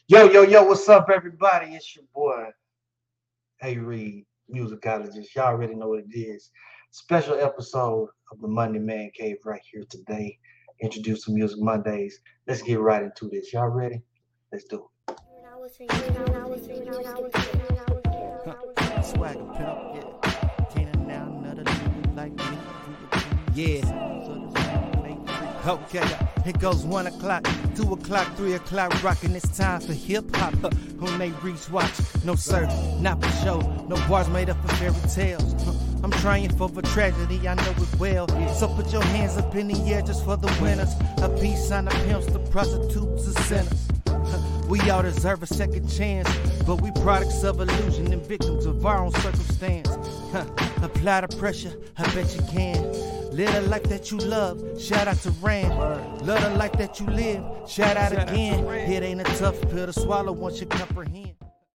Yo, what's up, everybody? It's your boy, A Reed, musicologist. Y'all already know what it is. Special episode of the Monday Man Cave right here today. Introducing Music Mondays. Let's get right into this. Y'all ready? Let's do Swagger pimp, yeah. Can't now another nigga like me. Yeah. Okay, it goes 1 o'clock, 2 o'clock, 3 o'clock, rockin'. It's time for hip hop. On they reach watch, no sir, not for show. No bars made up for fairy tales. I'm trying for a tragedy, I know it well. So put your hands up in the air just for the winners. A peace sign, the pimps, the prostitutes, the sinners. We all deserve a second chance, but we products of illusion and victims of our own circumstance. Apply the pressure, I bet you can. Live the life that you love, shout out to Rand. Love the life that you live, shout out again. It ain't a tough pill to swallow once you comprehend.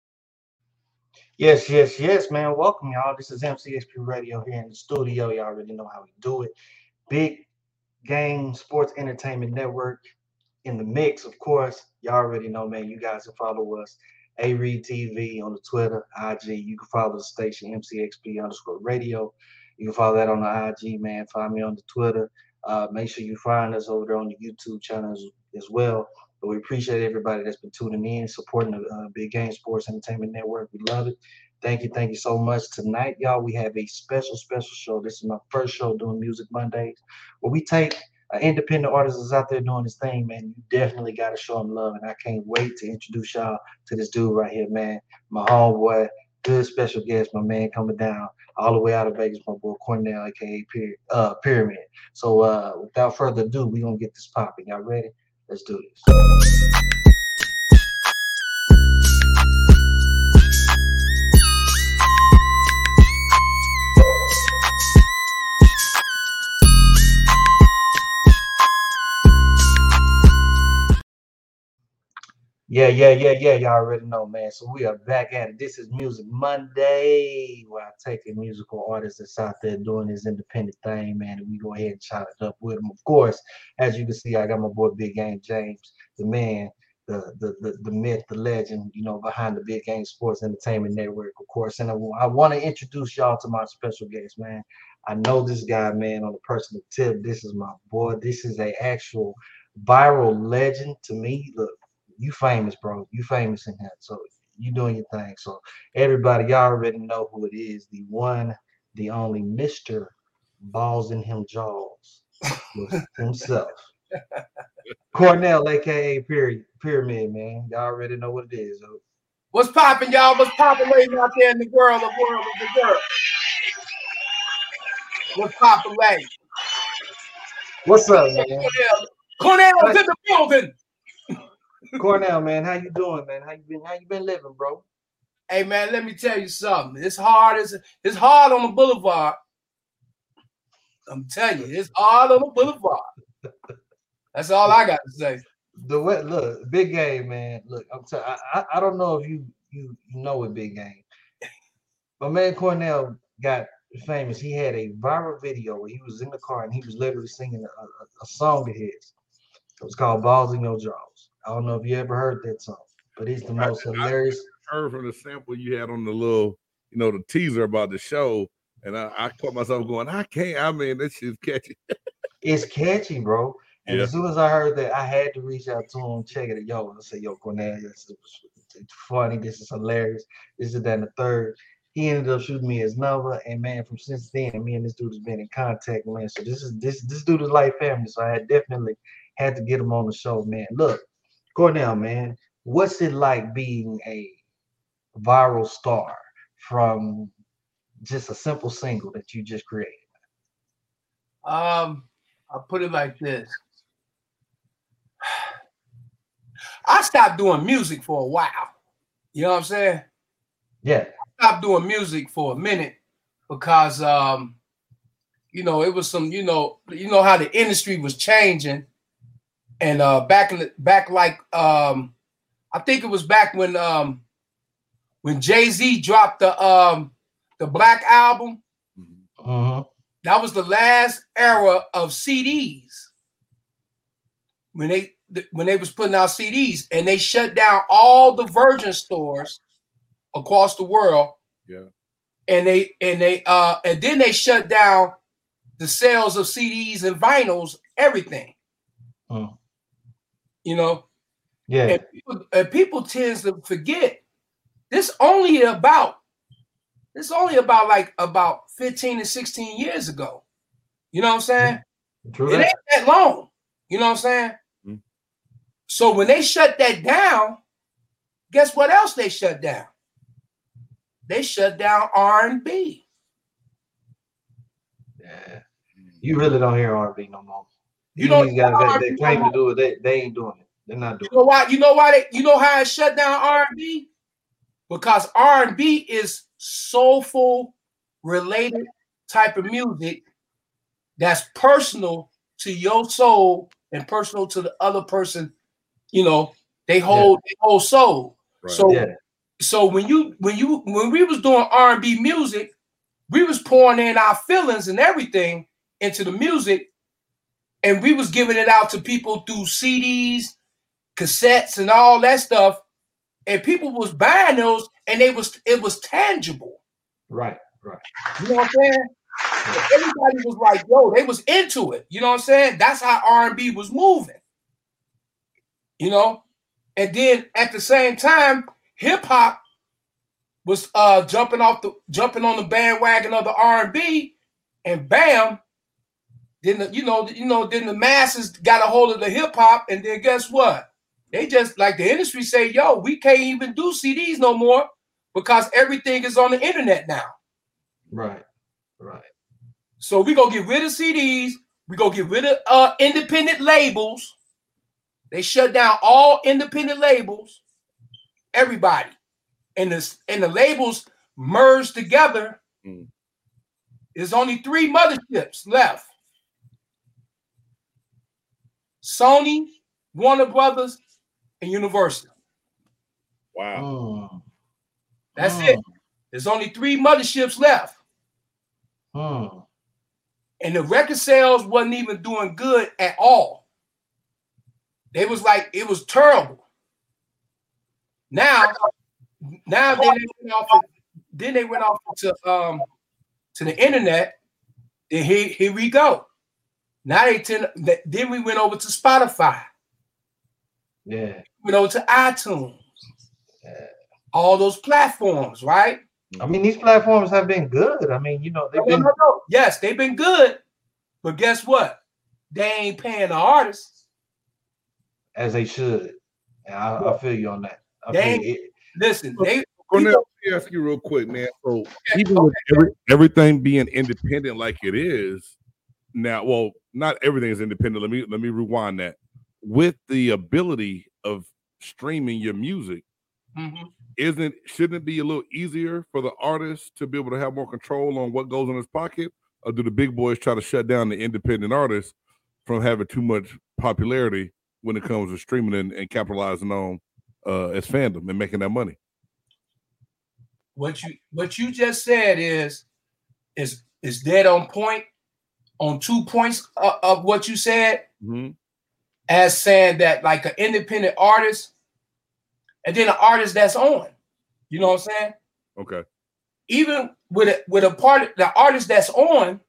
Yes, man. Welcome, y'all. This is MCXP Radio here in the studio. Y'all already know how we do it. Big Game Sports Entertainment Network in the mix, of course. Y'all already know, man. You guys can follow us, A-Reed TV on the Twitter, IG. You can follow the station, MCXP_radio. You can follow that on the IG, man. Find me on the Twitter. Make sure you find us over there on the YouTube channel as well. But we appreciate everybody that's been tuning in, supporting the Big Game Sports Entertainment Network. We love it. Thank you so much. Tonight, y'all, we have a special show. This is my first show doing Music Mondays, where we take independent artist that's out there doing his thing, man. You definitely got to show him love, and I can't wait to introduce y'all to this dude right here, man. My homeboy, good special guest, my man coming down all the way out of Vegas, my boy Cornell, aka Pyramid. So without further ado, we're gonna get this popping. Y'all ready? Let's do this. Yeah. Y'all already know, man. So we are back at it. This is Music Monday, where I take a musical artist that's out there doing his independent thing, man, and we go ahead and chop it up with him. Of course, as you can see, I got my boy Big Game James, the man, the myth, the legend, behind the Big Game Sports Entertainment Network, of course. And I want to introduce y'all to my special guest, man. I know this guy, man, on a personal tip. This is my boy. This is a actual viral legend to me. Look. You famous, bro. You famous in here. So you doing your thing. So everybody, y'all already know who it is. The one, the only Mr. Balls in Him Jaws himself. Cornell, aka Pyramid, man. Y'all already know what it is. So. What's popping, y'all? What's popping out there in the world of the world? What's popping, lady? What's up, man? Cornell's in the building. Cornell, man, how you doing, man? How you been living, bro? Hey, man, let me tell you something. It's hard on the boulevard. I'm telling you, it's hard on the boulevard. That's all I got to say. Look, Big Game, man. Look, I don't know if you know what Big Game. My man Cornell got famous. He had a viral video where he was in the car and he was literally singing a song of his. It was called Balls in Your Jaws. I don't know if you ever heard that song, but it's the most hilarious. I heard from the sample you had on the little, the teaser about the show, and I caught myself going, this shit's catchy. It's catchy, bro. And as soon as I heard that, I had to reach out to him, check it. I said, yo, Cornell, it's funny. This is hilarious. This is that and the third. He ended up shooting me his number, and man, from since then, me and this dude has been in contact, man. So this dude is like family. So I definitely had to get him on the show, man. Look. Cornell, man, what's it like being a viral star from just a simple single that you just created? I'll put it like this. I stopped doing music for a while. You know what I'm saying? Yeah. I stopped doing music for a minute because it was some, how the industry was changing. And I think it was back when Jay-Z dropped the Black album. Uh-huh. That was the last era of CDs. When when they was putting out CDs, and they shut down all the Virgin stores across the world. Yeah. And then they shut down the sales of CDs and vinyls, everything. You know. Yeah. And people tend to forget this only about about 15 to 16 years ago. You know what I'm saying? True. It ain't that long. You know what I'm saying? Mm-hmm. So when they shut that down, guess what else they shut down? They shut down R&B. Yeah. You really don't hear R&B no more. You know these guys that claim to do it, they ain't doing it. They're not doing it. You know why? You know how it shut down R&B? Because R&B is soulful, related type of music that's personal to your soul and personal to the other person. You know, they hold soul. Right. So when we was doing R&B music, we was pouring in our feelings and everything into the music, and we was giving it out to people through CDs, cassettes, and all that stuff. And people was buying those, and it was tangible. Right. You know what I'm saying? So everybody was like, yo, they was into it. You know what I'm saying? That's how R&B was moving. You know? And then at the same time, hip hop was jumping on the bandwagon of the R&B, and bam, then the masses got a hold of the hip hop, and then guess what? They just, like the industry say, yo, we can't even do CDs no more because everything is on the internet now. Right. So we gonna get rid of CDs. We gonna get rid of independent labels. They shut down all independent labels. Everybody, and the labels merged together. There's only 3 motherships left: Sony, Warner Brothers, and Universal. Wow. That's it. There's only 3 motherships left. And the record sales wasn't even doing good at all. It was terrible. Now they went off to the internet. And here we go. Now then we went over to Spotify. Yeah. Went over to iTunes. Yeah. All those platforms, right? I mean, these platforms have been good. I mean, they've been. No. Yes, they've been good. But guess what? They ain't paying the artists as they should. And I feel you on that. Listen, Cornell, let me ask you real quick, man. So even with everything being independent like it is now, well, not everything is independent. Let me rewind that. With the ability of streaming your music, shouldn't it be a little easier for the artist to be able to have more control on what goes in his pocket? Or do the big boys try to shut down the independent artists from having too much popularity when it comes to streaming and capitalizing on as fandom and making that money? What you just said is dead on point on 2 points of what you said. As saying that, like, an independent artist and then an artist that's on. You know what I'm saying? Okay. Even with the artist that's on,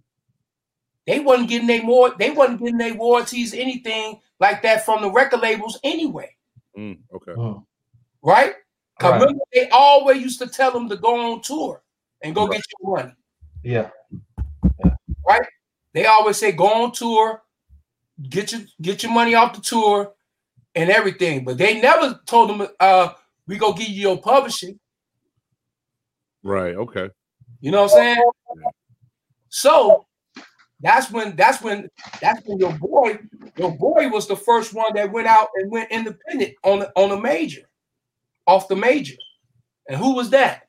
they wasn't getting their royalties, anything like that from the record labels anyway. Okay. Right? Because remember, they always used to tell them to go on tour and go get your money. Yeah. Right? They always say go on tour, get your money off the tour and everything. But they never told them we go give you your publishing. Right. Okay. You know what I'm saying? Yeah. So that's when your boy was the first one that went out and went independent on a major, off the major. And who was that?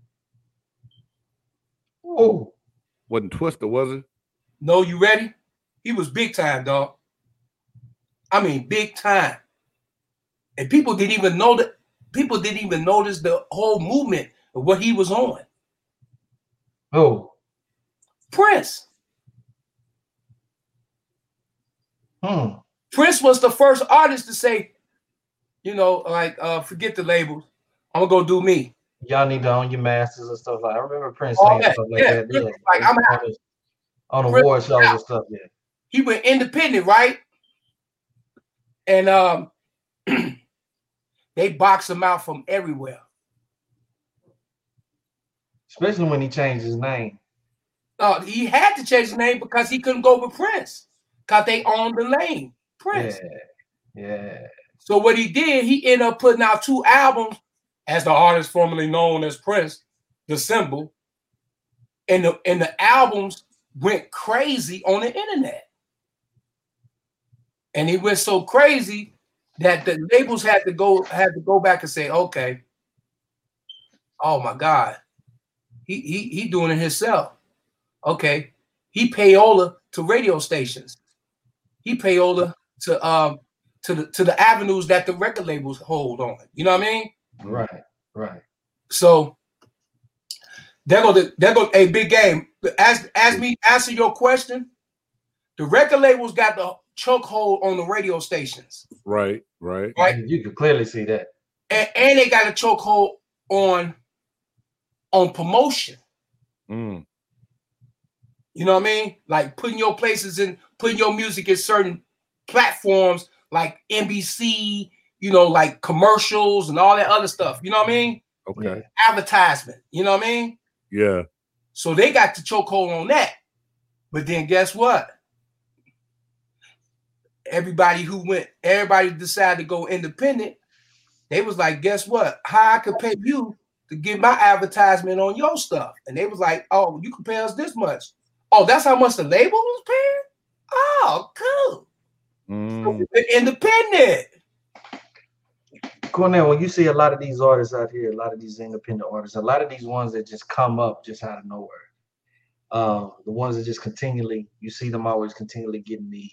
Oh, wasn't Twista, was it? No, you ready? He was big time, dog. I mean, big time. And people didn't even notice the whole movement of what he was on. Oh, Prince. Prince was the first artist to say, you know, like forget the labels. I'm gonna go do me. Y'all need to own your masters and stuff like. I remember Prince All saying that. stuff like Yeah, that. Prince Yeah, was like, I'm out. on Prince award was shows out. and stuff. Yeah. He went independent, right? And they boxed him out from everywhere. Especially when he changed his name. He had to change his name because he couldn't go with Prince because they owned the name Prince. Yeah. So what he did, he ended up putting out 2 albums as the artist formerly known as Prince, the symbol. And the albums went crazy on the internet. And he went so crazy that the labels had to go back and say, okay, oh my God, he doing it himself. Okay, he payola to radio stations. He payola to the avenues that the record labels hold on. You know what I mean? Right. So there go a big game. As me answer your question, the record labels got the chokehold on the radio stations. Right. You can clearly see that. And they got a chokehold on promotion. Mm. You know what I mean? Like putting your music in certain platforms like NBC, you know, like commercials and all that other stuff. You know what I mean? Okay. Advertisement. You know what I mean? Yeah. So they got the chokehold on that. But then guess what? Everybody decided to go independent. They was like, guess what? How I could pay you to get my advertisement on your stuff? And they was like, oh, you can pay us this much. Oh, that's how much the label was paying? Oh, cool. So independent. Cornell, when you see a lot of these artists out here, a lot of these independent artists, a lot of these ones that just come up just out of nowhere, the ones that just continually, you see them always continually getting the,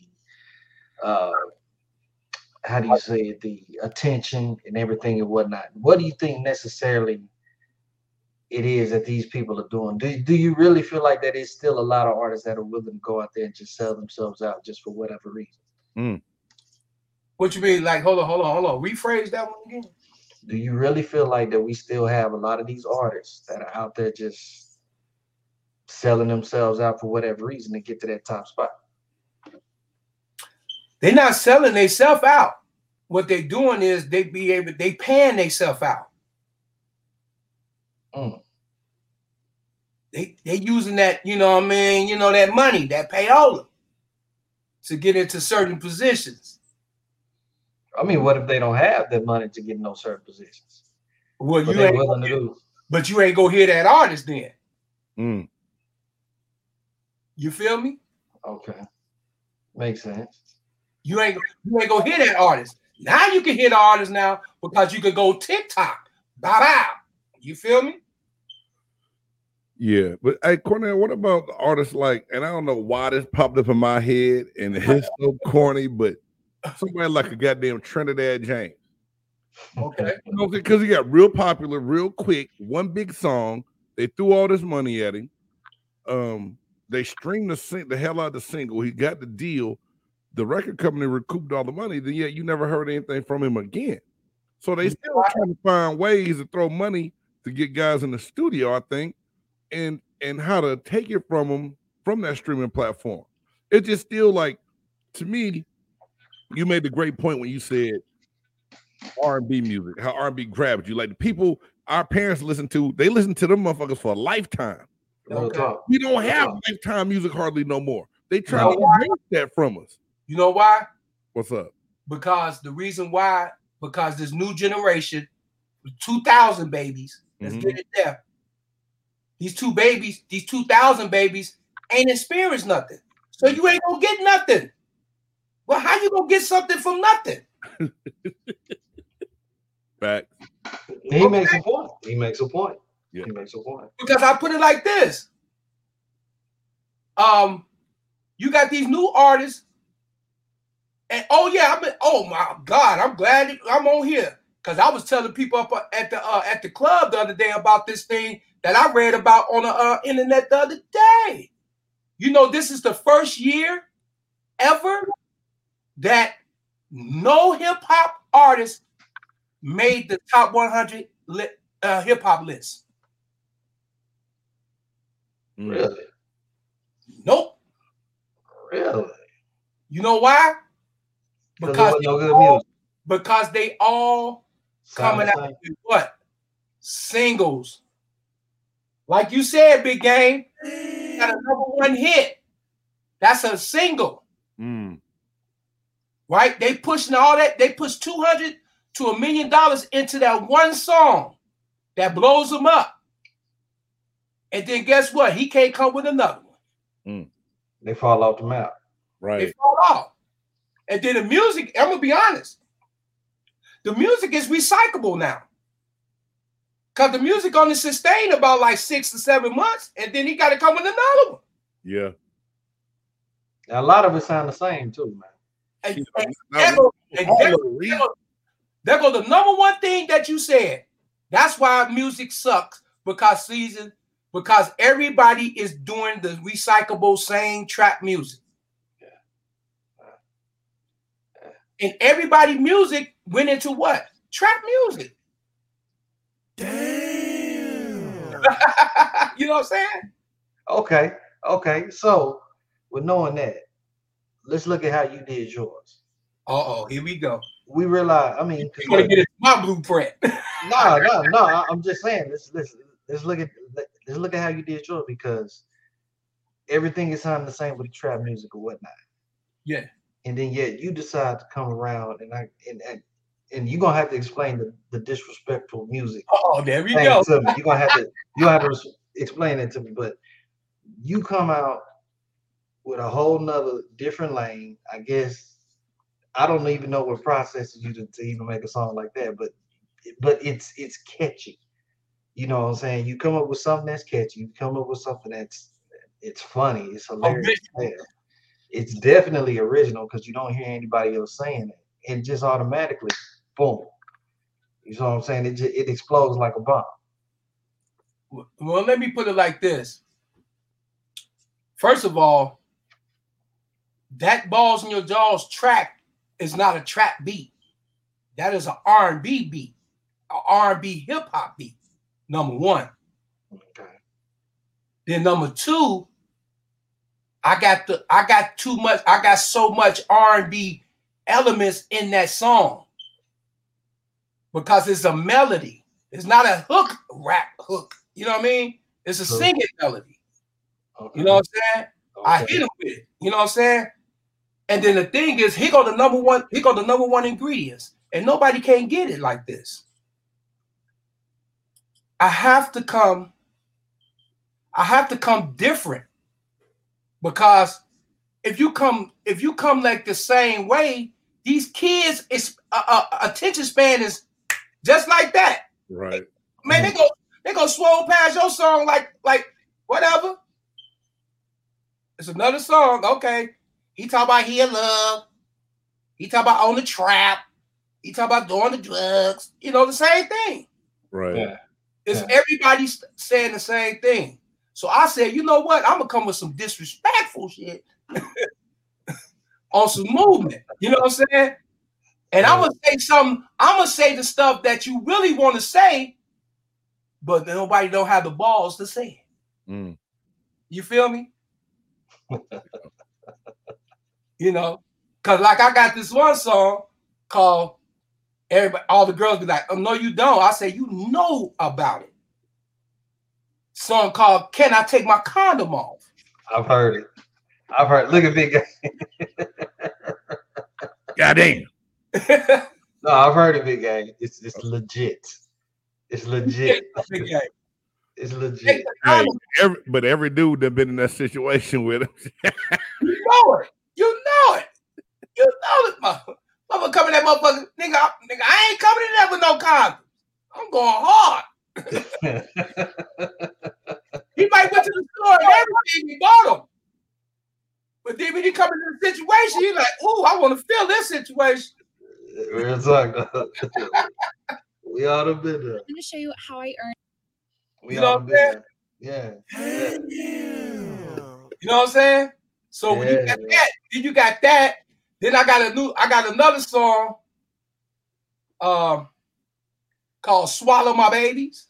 how do you say it, the attention and everything and whatnot. What do you think necessarily it is that these people are doing? Do you really feel like that is still a lot of artists that are willing to go out there and just sell themselves out just for whatever reason? What you mean? Like, hold on. Rephrase that one again. Do you really feel like that we still have a lot of these artists that are out there just selling themselves out for whatever reason to get to that top spot? They're not selling themselves out. What they're doing is they paying themselves out. They using that, you know what I mean, you know, that money, that payola to get into certain positions. I mean, what if they don't have that money to get in those certain positions? Well, you ain't willing to do. But you ain't go hear that artist then. You feel me? Okay, makes sense. You ain't go hear that artist. Now you can hear the artist now because you can go TikTok. Bow. You feel me? Yeah, but hey, Cornell, what about the artists like? And I don't know why this popped up in my head, and it's so corny, but somebody like a goddamn Trinidad James. Okay. You know, because he got real popular real quick, one big song. They threw all this money at him. They streamed the hell out of the single. He got the deal. The record company recouped all the money. Then yet you never heard anything from him again. So they still trying to find ways to throw money to get guys in the studio, I think, and how to take it from them from that streaming platform. It's just still like, to me, you made the great point when you said R&B music, how R&B grabbed you. Like the people our parents listen to, they listen to them motherfuckers for a lifetime. Okay. We don't have lifetime music hardly no more. They try to erase that from us. You know why? What's up? Because the reason why, because this new generation, 2000 babies, let's get it there. These 2000 babies ain't experienced nothing. So you ain't gonna get nothing. Well, how you gonna get something from nothing? Back. He makes a point. He makes a point. Yeah. He makes a point. Because I put it like this. You got these new artists, and oh my God, I'm glad I'm on here. Because I was telling people up at the club the other day about this thing that I read about on the internet the other day. You know, this is the first year ever that no hip hop artist made the top 100 hip hop list. Really? Nope. Really? You know why? Because no good music. Because they all coming out Same. with what? Singles. Like you said, Big Game, got a #1 hit. That's a single. Right? They pushing all that. They push $200 to $1 million into that one song that blows them up. And then guess what? He can't come with another one. They fall off the map. Right. They fall off. And then the music, I'm going to be honest, the music is recyclable now. Because the music only sustained about like 6 to 7 months, and then he got to come with another one. Yeah. Now, a lot of it sound the same too, man. And there go the #1 thing that you said. That's why music sucks, because everybody is doing the recyclable same trap music. And everybody music went into what? Trap music. Damn. You know what I'm saying? Okay. So, with knowing that, let's look at how you did yours. Here we go. We realize, I mean, you want to get into my blueprint. No. I'm just saying, let's look at how you did yours, because everything is sounding the same with the trap music or whatnot. Yeah. And then yet you decide to come around and you're gonna have to explain the disrespectful music. There we go. To me. You're gonna have to explain it to me. But you come out with a whole nother different lane. I guess I don't even know what processes you to even make a song like that, but it's catchy. You know what I'm saying? You come up with something that's catchy. You come up with something it's funny. It's hilarious. It's definitely original because you don't hear anybody else saying it. And just automatically, boom. You know what I'm saying? It explodes like a bomb. Well, let me put it like this. First of all, that Balls in Your Jaws track is not a trap beat. That is an R&B beat, an R&B hip hop beat. #1. Okay. Then #2, I got so much R&B elements in that song because it's a melody. It's not a rap hook. You know what I mean? It's a singing melody. Okay. You know what I'm saying? Okay. I hit him with it. You know what I'm saying? And then the thing is, he got the #1 ingredients, and nobody can get it like this. I have to come different. Because if you come like the same way, these kids is attention span is just like that. Right. Man, they go swole past your song like whatever. It's another song. Okay. He talk about he in love. He talk about on the trap. He talk about doing the drugs. You know, the same thing. Right. Yeah. It's everybody saying the same thing. So I said, you know what? I'm gonna come with some disrespectful shit on some movement. You know what I'm saying? And I'm gonna say something. I'm gonna say the stuff that you really want to say, but nobody don't have the balls to say it. You feel me? You know, cause like I got this one song called "Everybody." All the girls be like, "Oh no, you don't." I say, "You know about it." Song called "Can I Take My Condom Off?" I've heard it. Look at Big Gang. Goddamn. No, I've heard it, Big Gang. It's legit. It's legit. Big Gang. It's legit. Hey, every dude that been in that situation with him. You know it. You know it, motherfucker. Coming that motherfucker. Nigga, I ain't coming in there with no condom. I'm going hard. He might went to the store and everything, he bought them. But then when you come into the situation, you're like, "Ooh, I want to feel this situation." Real talk. We all have been there. I'm going to show you how I earn. We all been there. Yeah. You know what I'm saying? So when you got that, then you got that. Then I got another song called Swallow My Babies.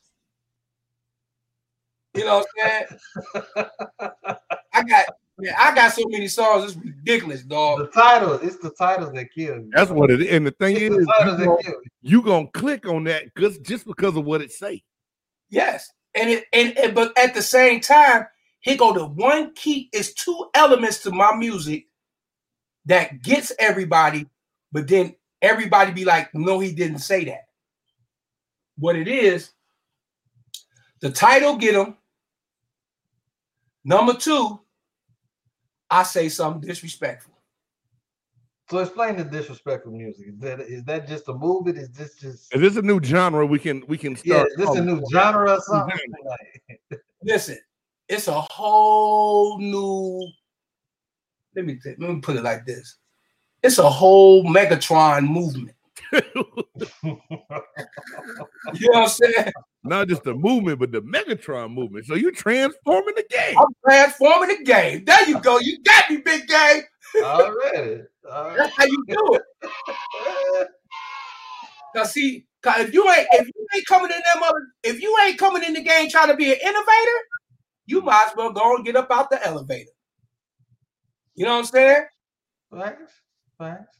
You know what I'm saying? I got so many songs, it's ridiculous, dog. It's the titles that kill you. That's what it is. And the thing It's is, the titles that kill you. you gonna click on that just because of what it say. Yes. But at the same time, here go the one key, it's two elements to my music that gets everybody, but then everybody be like, no, he didn't say that. What it is, the title get them. Number two, I say something disrespectful. So explain the disrespectful music. Is that just a movement? Is this a new genre we can start? Yeah, is this a new genre or something? Listen, it's a whole new. Let me put it like this. It's a whole Megatron movement. You know what I'm saying? Not just the movement, but the Megatron movement. So you're transforming the game. I'm transforming the game. There you go. You got me, big game. Already. That's how you do it. Now, see, if you ain't coming in the game trying to be an innovator, you might as well go and get up out the elevator. You know what I'm saying? Thanks.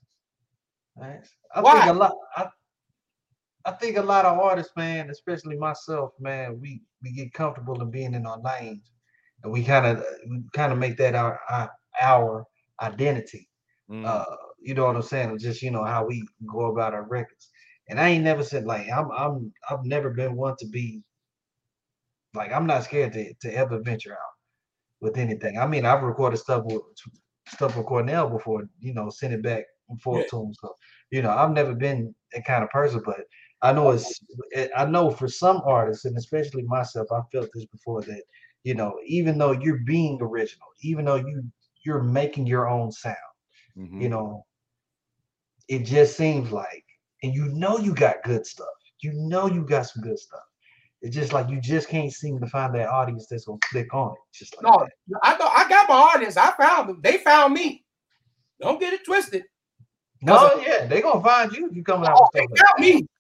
Why? I think a lot of artists, man, especially myself, man, we get comfortable in being in our lanes, and we kind of make that our identity. You know what I'm saying? Just how we go about our records. And I ain't never said like I've never been one to be like, I'm not scared to ever venture out with anything. I mean, I've recorded stuff with Cornell before, send it back and forth to him. So, I've never been that kind of person, but I know for some artists, and especially myself, I felt this before, that, even though you're being original, even though you're making your own sound, it just seems like, and you got good stuff. You got some good stuff. It's just like you just can't seem to find that audience that's gonna click on it. Just like that. I got my audience. I found them. They found me. Don't get it twisted. No, yeah, they gonna find you if you coming out with stuff like me.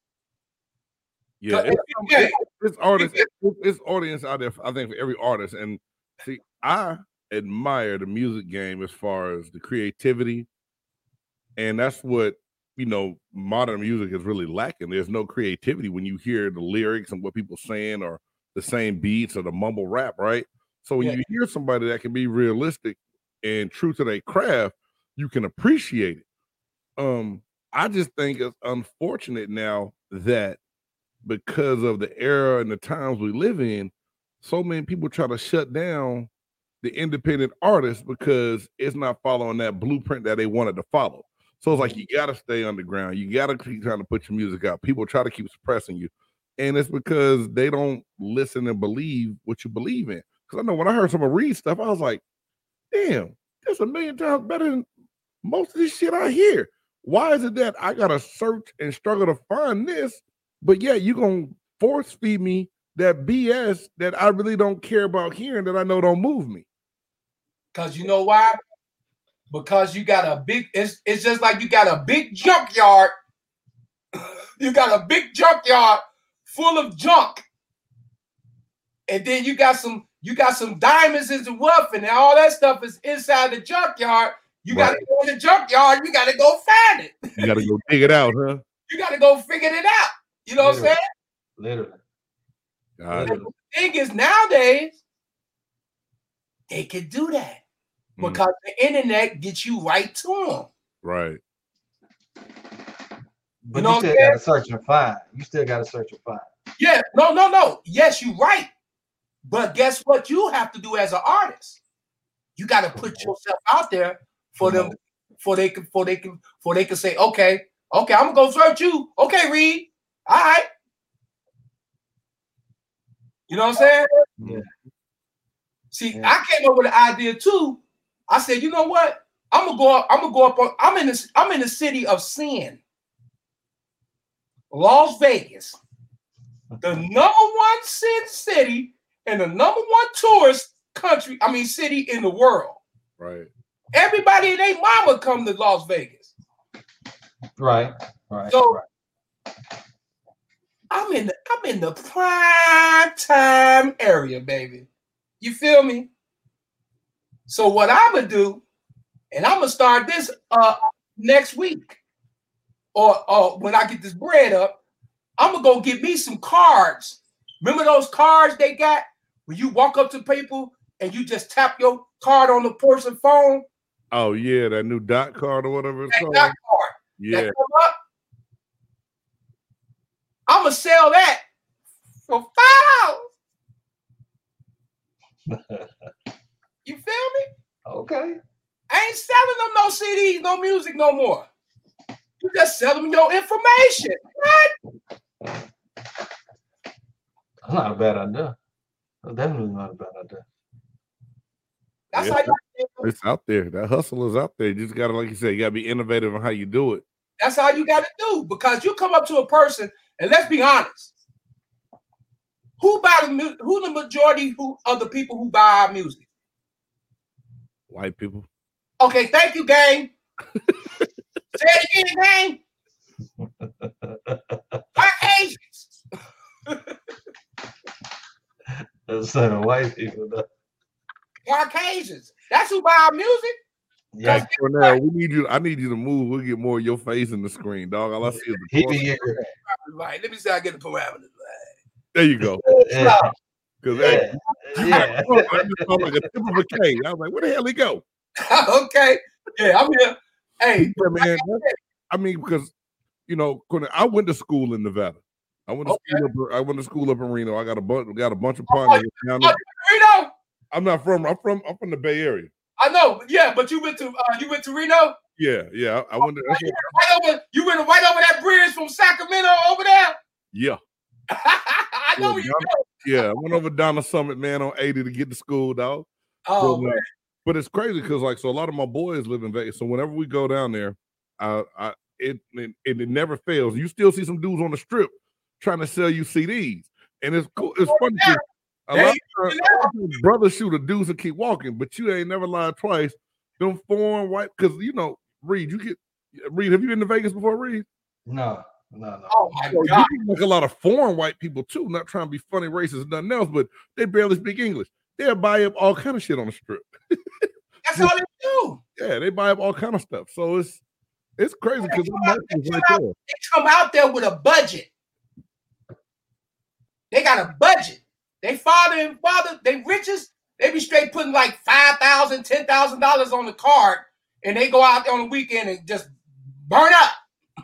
Yeah, it's audience out there, I think, for every artist. And see, I admire the music game as far as the creativity, and that's what modern music is really lacking. There's no creativity when you hear the lyrics and what people saying, or the same beats or the mumble rap, right? So when you hear somebody that can be realistic and true to their craft, you can appreciate it. I just think it's unfortunate now that because of the era and the times we live in, so many people try to shut down the independent artists because it's not following that blueprint that they wanted to follow. So it's like, you got to stay underground. You got to keep trying to put your music out. People try to keep suppressing you. And it's because they don't listen and believe what you believe in. Because I know when I heard someone read stuff, I was like, damn, that's a million times better than most of this shit I hear. Why is it that I got to search and struggle to find this, but yeah, you're going to force feed me that BS that I really don't care about hearing, that I know don't move me? Because you know why? Because you got a big, it's just like you got a big junkyard. You got a big junkyard full of junk. And then you got some diamonds and wealth, and all that stuff is inside the junkyard. You got to go in the junkyard, you got to go find it. You got to go dig it out, huh? You got to go figure it out. You know what I'm saying? Literally. The thing is, nowadays, they can do that. Because the internet gets you right to them. Right. But you still got to search and find. Yeah. No. Yes, you're right. But guess what you have to do as an artist? You got to put yourself out there for them, for they can say, okay, I'm gonna go search you. Okay, Reed. All right. You know what I'm saying? Yeah. See, I came up with an idea too. I said, you know what? I'm gonna go up. I'm in the city of sin, Las Vegas, the number one sin city and the number one tourist city in the world. Right. Everybody and their mama come to Las Vegas. Right. So I'm in the prime time area, baby. You feel me? So what I'm gonna do, and I'm gonna start this next week, or when I get this bread up, I'm gonna go get me some cards. Remember those cards they got when you walk up to people and you just tap your card on the person's phone? Oh yeah, that new dot card or whatever it's called. Dot card. Yeah. That come up, I'm gonna sell that for $5. You feel me? Okay. I ain't selling them no CDs, no music no more. You just sell them your information. What? That's not a bad idea. That's definitely not a bad idea. That's how you it's out there. That hustle is out there. You just gotta, like you said, you gotta be innovative in how you do it. That's how you gotta do, because you come up to a person, and let's be honest. Who the majority of the people who buy our music? White people. Okay, thank you, gang. Say it again, gang. Caucasians. That's white people, though. Caucasians. That's who buy our music. Yeah, Cornell, I need you to move. We'll get more of your face in the screen, dog. All I see is the corner. Right. Let me see how I get the parameters. There you go. Yeah. Because hey, I just saw like a tip of a K. I was like, where the hell he go? Okay. Yeah, I'm here. Hey, yeah, man. I mean, because I went to school in Nevada. I went to school up in Reno. I got a bunch of partners down there. Reno? I'm from the Bay Area. I know, yeah, but you went to Reno? Yeah. I went to you went right over that bridge from Sacramento over there? Yeah. I know where you go. Yeah, I went over down the Summit, man, on 80 to get to school, dog. Oh, man. But it's crazy because, so a lot of my boys live in Vegas. So whenever we go down there, it never fails. You still see some dudes on the strip trying to sell you CDs, and it's cool. It's funny because a lot of brothers shoot a dudes and keep walking, but you ain't never lied twice. Them foreign white, because Reed, Reed, have you been to Vegas before, Reed? No. Oh my God! You like a lot of foreign white people too, not trying to be funny, racist, nothing else, but they barely speak English. They'll buy up all kind of shit on the strip. That's all they do. Yeah, they buy up all kind of stuff. So it's crazy because they come out there with a budget. They got a budget. They father, they riches. They be straight putting like $5,000, $10,000 on the card, and they go out there on the weekend and just burn up.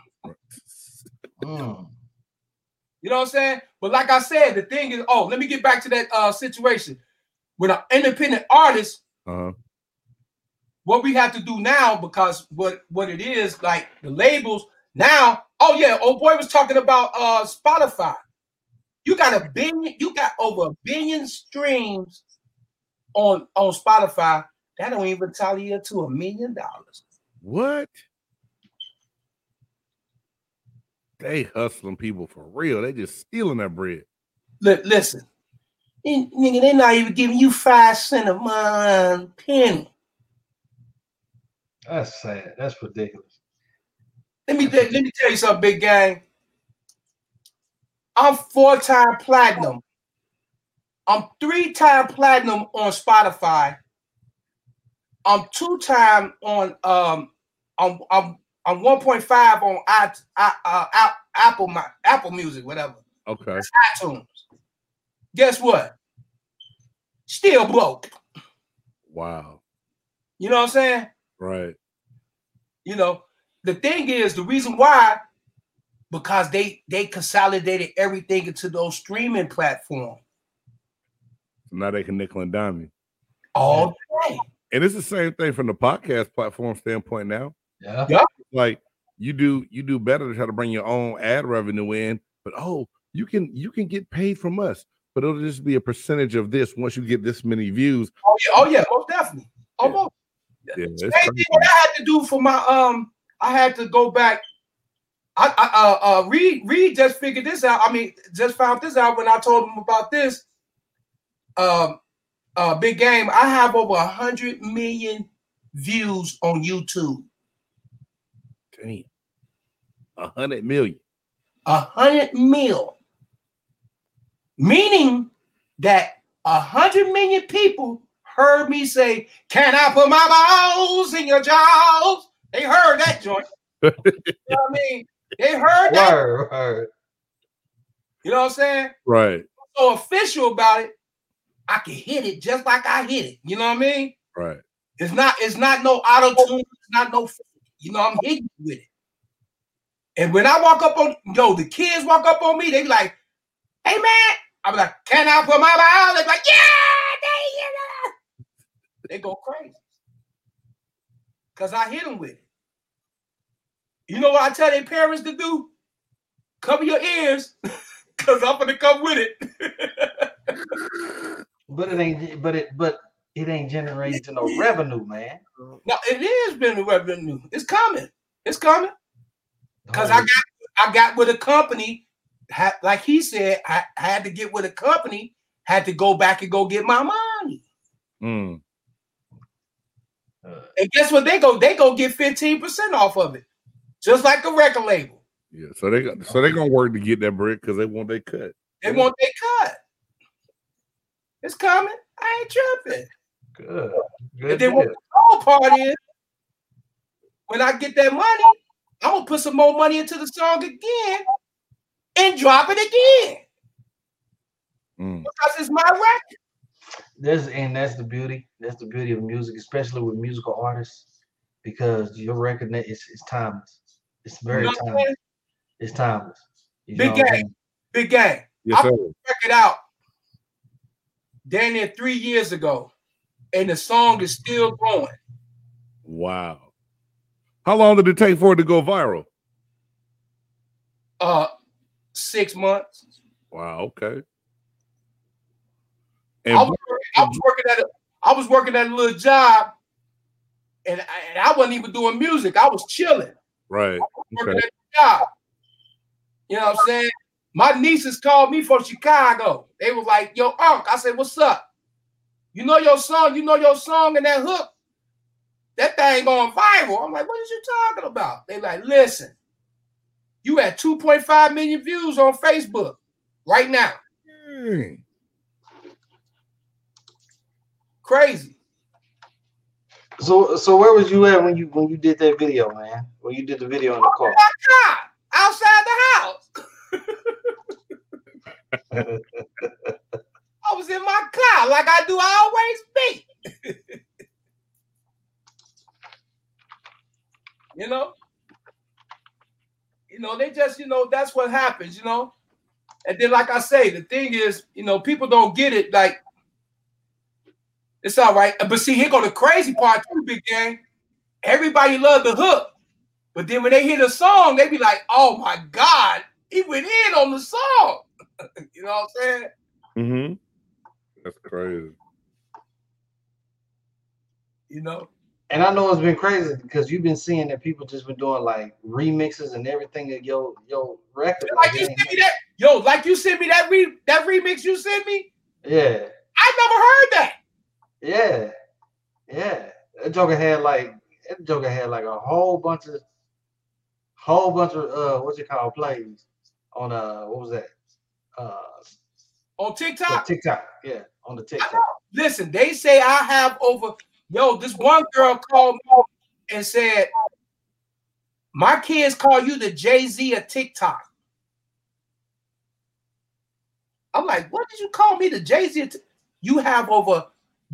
You know what I'm saying? But like I said, the thing is, let me get back to that situation. With an independent artist, what we have to do now, because what it is, like the labels now, old boy was talking about Spotify. You got over 1 billion streams on Spotify. That don't even tally up to $1 million. What? They hustling people for real. They just stealing that bread. Listen, nigga, they're not even giving you 5 cents a penny. That's sad. That's ridiculous. Let me tell you something, big gang. I'm 4-time platinum. I'm 3-time platinum on Spotify. I'm 2-time on I'm 1.5 on Apple Music, whatever. Okay. That's iTunes. Guess what? Still broke. Wow. You know what I'm saying? Right. The thing is, the reason why, because they consolidated everything into those streaming platforms. So now they can nickel and dime you. All day. And it's the same thing from the podcast platform standpoint now. Yeah. Like you do better to try to bring your own ad revenue in, but you can get paid from us, but it'll just be a percentage of this once you get this many views. Oh yeah, most definitely. Almost. Yeah, same thing what I had to do for my I had to go back. Reed just figured this out. I mean, just found this out when I told him about this. Big game. I have over 100 million views on YouTube. Damn. 100 million. 100 mil. Meaning that 100 million people heard me say, "Can I put my balls in your jaws?" They heard that joint. You know what I mean? They heard that. Word. You know what I'm saying? Right. So official about it, I can hit it just like I hit it. You know what I mean? Right. It's not no auto-tune. It's not no, you know, I'm hitting with it. And when I walk up on, the kids walk up on me, they be like, "Hey, man." I be like, "Can I put my balls?" They be like, "Yeah." They go crazy. Because I hit them with it. You know what I tell their parents to do? Cover your ears, because I'm going to come with it. But it ain't generating no revenue, man. No, it is been revenue. It's coming. It's coming. Because I got with a company, like he said, I had to get with a company, had to go back and go get my money. Mm. And guess what? They go get 15% off of it, just like a record label. Yeah, so they gonna work to get that bread because they want their cut. They want their cut. It's coming. I ain't tripping. Good. And then what the whole part is, when I get that money, I'm gonna put some more money into the song again and drop it again. Because it's my record. That's the beauty. That's the beauty of music, especially with musical artists, because your record is timeless. It's very timeless. It's timeless. Big gang. Yes, I put the record out damn near 3 years ago, and the song is still going. Wow. How long did it take for it to go viral? 6 months. Wow. Okay. I was working at a little job, and I wasn't even doing music. I was chilling. Right. Working at the job. You know what I'm saying? My nieces called me from Chicago. They was like, "Yo, Unc." I said, "What's up? You know your song and that hook? That thing going viral." I'm like, "What is you talking about?" They like, "Listen, you had 2.5 million views on Facebook right now." Crazy. So where was you at when you did that video, man? When you did the video in the car? Outside the house. I was in my car like I do always be. You know, they just, that's what happens, And then, like I say, the thing is, people don't get it. Like, it's all right. But see, here go the crazy part too, Big Gang. Everybody love the hook. But then when they hear the song, they be like, "Oh my God, he went in on the song." You know what I'm saying? Mm-hmm. That's crazy. And I know it's been crazy because you've been seeing that people just been doing like remixes and everything of your record. Like you sent me that, like you sent me that remix you sent me. Yeah. I never heard that. Yeah. That Joker had like a whole bunch of what's it called, plays on what was that? On TikTok? TikTok, yeah, on the TikTok. Listen, they say I have over. This one girl called me and said, "My kids call you the Jay-Z of TikTok." I'm like, "What did you call me, the Jay-Z? You have over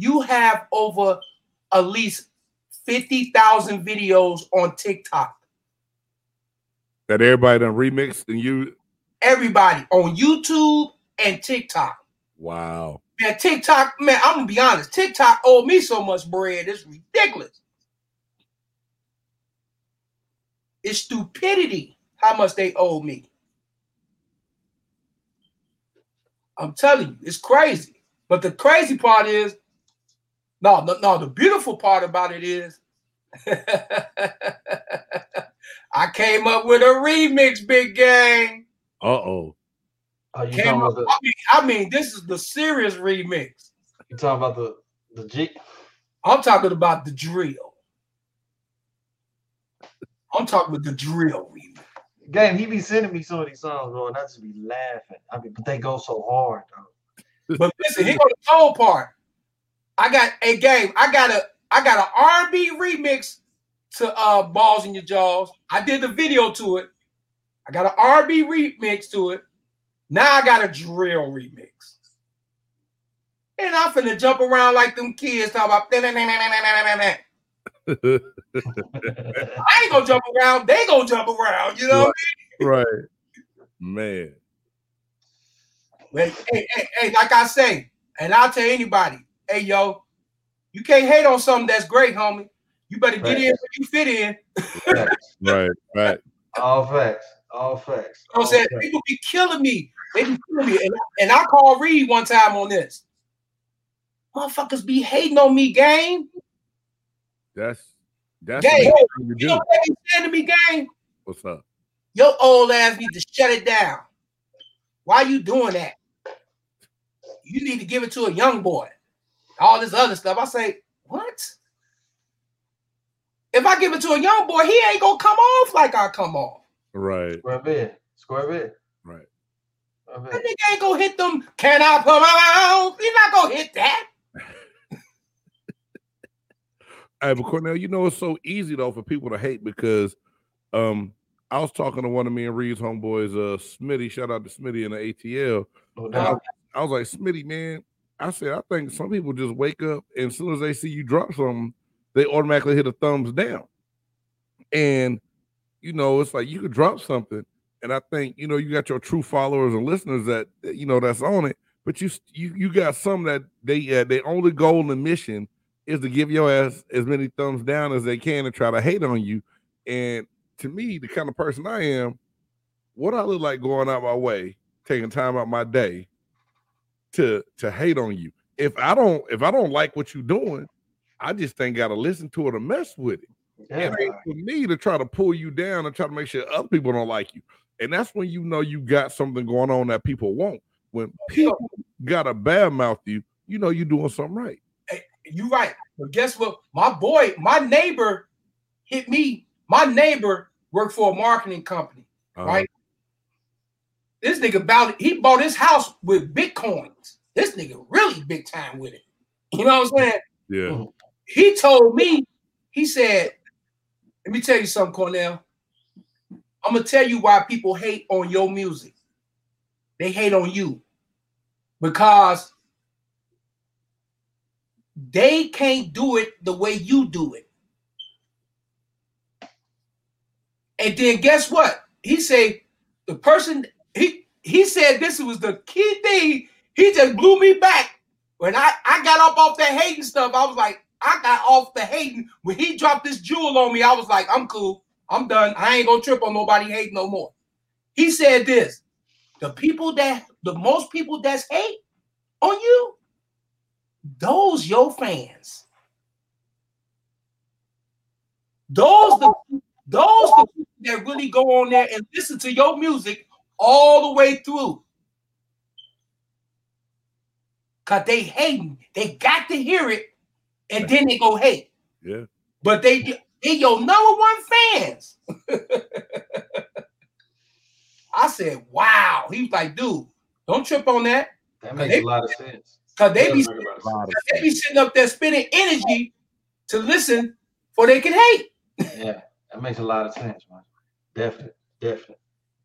at least 50,000 videos on TikTok. That everybody done remixed and you. Everybody on YouTube and TikTok. Wow. Man, TikTok, man, I'm gonna be honest. TikTok owed me so much bread. It's ridiculous. It's stupidity how much they owe me. I'm telling you, it's crazy. But the crazy part is, no, the beautiful part about it is I came up with a remix, Big Gang. Uh-oh. I mean, this is the serious remix. You talking about the G? I'm talking about the drill. I'm talking about the drill remix. Game, he be sending me some of these songs, bro, and I just be laughing. I mean, but they go so hard, though. But listen, here go the cold part. I got a game. I got an R&B remix to Balls in Your Jaws. I did the video to it. I got an R&B remix to it. Now I got a drill remix. And I'm finna jump around like them kids talking about. I ain't gonna jump around. They gonna jump around. You know what I mean? Right. Man. Hey, like I say, and I'll tell anybody, hey, yo, you can't hate on something that's great, homie. You better get in where you fit in. Right. All facts. All facts. You know what I'm saying? People be killing me. They be killing me. And I called Reed one time on this. Motherfuckers be hating on me, gang. That's gang. You know what they be saying to me, gang? What's up? Your old ass need to shut it down. Why you doing that? You need to give it to a young boy. All this other stuff. I say, what? If I give it to a young boy, he ain't gonna come off like I come off. Right. Square bit. Right. That nigga ain't gonna hit them. Can I put my own? He's not gonna hit that. Hey, but Cornell, you know it's so easy though for people to hate because I was talking to one of me and Reed's homeboys, Smitty. Shout out to Smitty in the ATL. I was like, Smitty, man. I said, I think some people just wake up and as soon as they see you drop something, they automatically hit a thumbs down. And you know, it's like you could drop something, and I think you know you got your true followers and listeners that you know that's on it. But you got some that their only goal and mission is to give your ass as many thumbs down as they can and try to hate on you. And to me, the kind of person I am, what I look like going out my way, taking time out my day to hate on you. If I don't like what you're doing, I just ain't got to listen to it or mess with it. Yeah. It ain't for me to try to pull you down and try to make sure other people don't like you. And that's when you know you got something going on that people won't. When people got a bad mouth you, you know you're doing something right. You right. But guess what? My neighbor hit me. My neighbor worked for a marketing company, right? This nigga he bought his house with Bitcoins. This nigga really big time with it. You know what I'm saying? Yeah. He told me, he said, let me tell you something, Cornell. I'm going to tell you why people hate on your music. They hate on you because they can't do it the way you do it. And then guess what? He said the person, he said this was the key thing. He just blew me back. When I got up off that hating stuff, I was like, I got off the hating. When he dropped this jewel on me, I was like, I'm cool. I'm done. I ain't gonna trip on nobody hating no more. He said this, the most people that's hate on you, those your fans. Those the people that really go on there and listen to your music all the way through. Cause they hating. They got to hear it, and then they go hate. Yeah. But they your number one fans. I said, wow. He was like, dude, don't trip on that. That makes a lot of sense. Because they be sitting up there spending energy to listen for they can hate. Yeah, that makes a lot of sense, man. Definitely.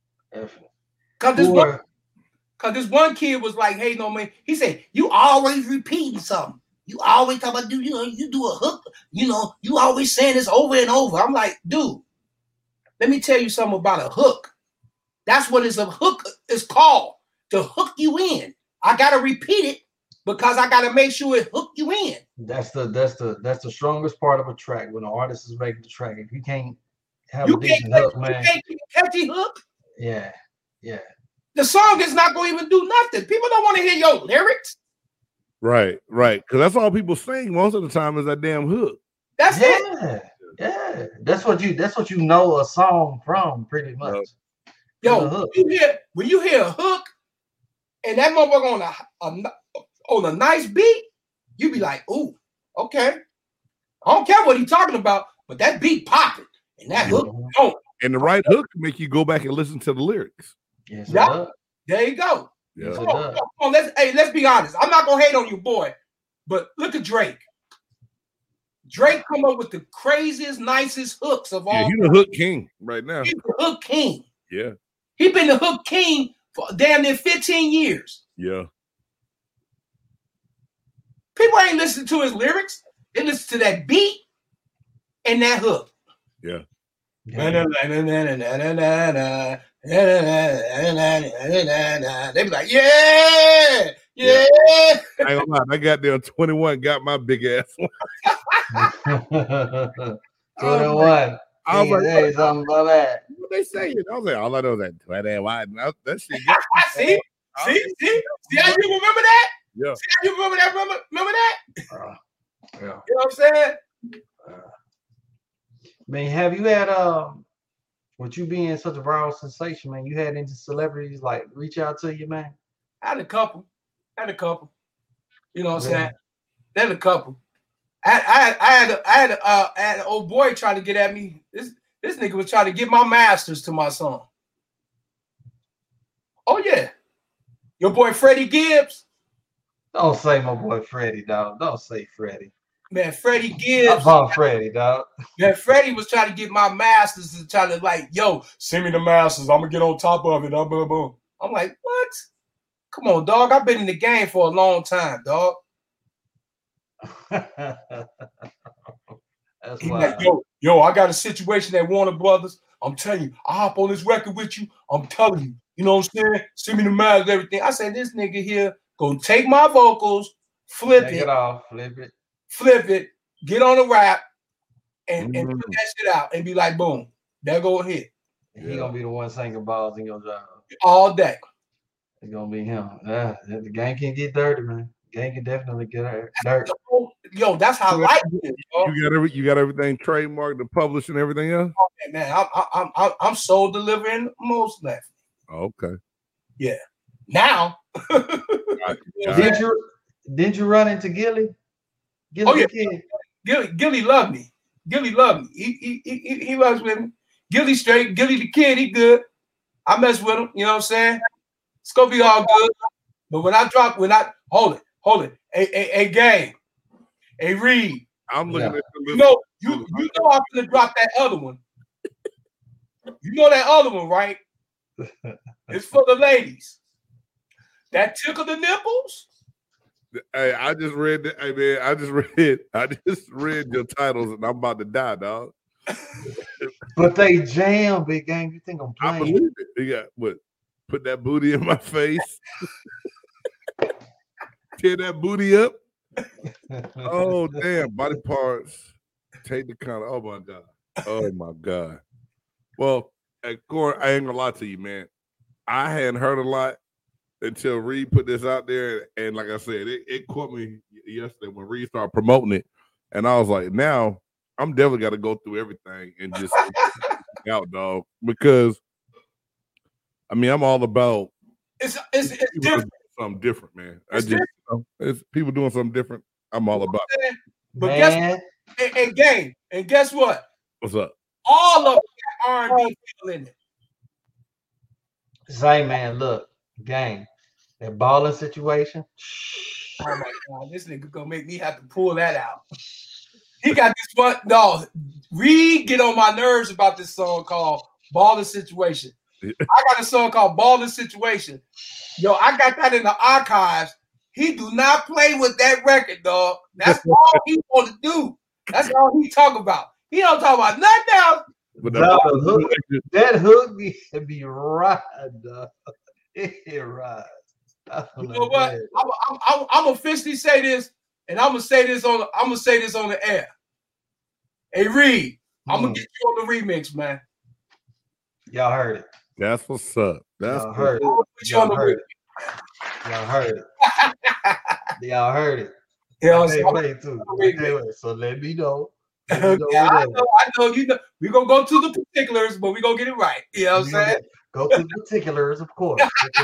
Because this one kid was like, hey, no, man. He said, you always repeating something. You always talk about, you do a hook. You always saying this over and over. I'm like, dude, let me tell you something about a hook. That's what a hook is called, to hook you in. I got to repeat it because I got to make sure it hook you in. That's the strongest part of a track when the artist is making the track. If you can't have a decent hook, man. You can't keep a catchy hook. Yeah. The song is not going to even do nothing. People don't want to hear your lyrics. Right. Because that's all people sing most of the time is that damn hook. That's it. Yeah. That's what you know a song from, pretty much. Yo, when you hear a hook and that motherfucker on a nice beat, you be like, ooh, okay. I don't care what he's talking about, but that beat popping and that hook, And the right hook can make you go back and listen to the lyrics. Yes, Yeah. sir. There you go. Yeah. Come on, let's be honest. I'm not gonna hate on you, boy, but look at Drake. Drake come up with the craziest, nicest hooks of all. Yeah, he's the hook king right now. He's the hook king. Yeah. He's been the hook king for damn near 15 years. Yeah. People ain't listening to his lyrics. They listen to that beat and that hook. Yeah. They be like, yeah. I ain't gonna lie, that goddamn 21 got my big ass. 21. I was like, hey, something about that. What they saying? I was like, all I know is that 21. That shit got See how you remember that? Yeah. See how you remember that? Remember that? Yeah. You know what I'm saying? Man, have you had with you being such a viral sensation, man, you had any celebrities like reach out to you, man? I had a couple. You know what I'm Yeah. saying? There's a couple. I had an old boy trying to get at me. This nigga was trying to get my masters to my song. Oh yeah. Your boy Freddie Gibbs. Don't say my boy Freddie, dog. Don't say Freddie. Man, Freddie I'm Gibbs. on Freddie, dog. Man, Freddie was trying to get my masters to try to like, yo, send me the masters. I'm gonna get on top of it. I'm like, what? Come on, dog. I've been in the game for a long time, dog. That's He why. like, yo, I got a situation at Warner Brothers. I'm telling you, I hop on this record with you. I'm telling you, you know what I'm saying? Send me the masters, everything. I said, this nigga here gonna take my vocals, flip Take it it off, flip it. get on a rap, and put that shit out and be like, boom, there go a hit. He gonna be the one singing balls in your job. All day. It's gonna be him. The game can get dirty, man. The game can definitely get dirty. Yo, that's how life is, yo. You got everything trademarked, the published, and everything else. Man, I'm soul delivering most left. Okay. Yeah. Now. Did you run into Gilly? Gilly the kid. Gilly loved me. Gilly loved me. He loves with me. Gilly straight. Gilly the kid, he good. I mess with him. You know what I'm saying? It's gonna be all good. But hold it. Hey, Gang. Hey, Reed. I'm looking at you know I'm gonna drop that other one. You know that other one, right? It's for the ladies. That tickle the nipples. Hey, I just read that. Hey man, I just read your titles and I'm about to die, dog. But they jam, big game. You think I'm playing? I believe it. You got what? Put that booty in my face. Tear that booty up. Oh damn, body parts. Take the kind of. Oh my god. Oh my god. Well, Corey, I ain't gonna lie to you, man. I hadn't heard a lot until Reed put this out there, and like I said, it caught me yesterday when Reed started promoting it, and I was like, now I'm definitely got to go through everything and just out, dog, because I mean I'm all about it's different. Something different, man. It's people doing something different. I'm all about it. But guess what? What's up? All of that R&B feel in it. Say, man, look, gang, that balling situation. Oh my God, this nigga gonna make me have to pull that out. He got this one. No, Reed get on my nerves about this song called Ballin' Situation. I got a song called Ballin' Situation. Yo, I got that in the archives. He do not play with that record, dog. That's all he want to do. That's all he talk about. He don't talk about nothing else. But that hook be right, dog. It rides. You know what? I'm officially say this, and I'm gonna say this on the air. Hey Reed, I'm gonna get you on the remix, man. Y'all heard it. That's what's up. Y'all heard it. Y'all heard it. Y'all heard it. Yeah, so let me know. I know. You know, we're gonna go to the particulars, but we're gonna get it right. You know what I'm saying? Go to the particulars, of course.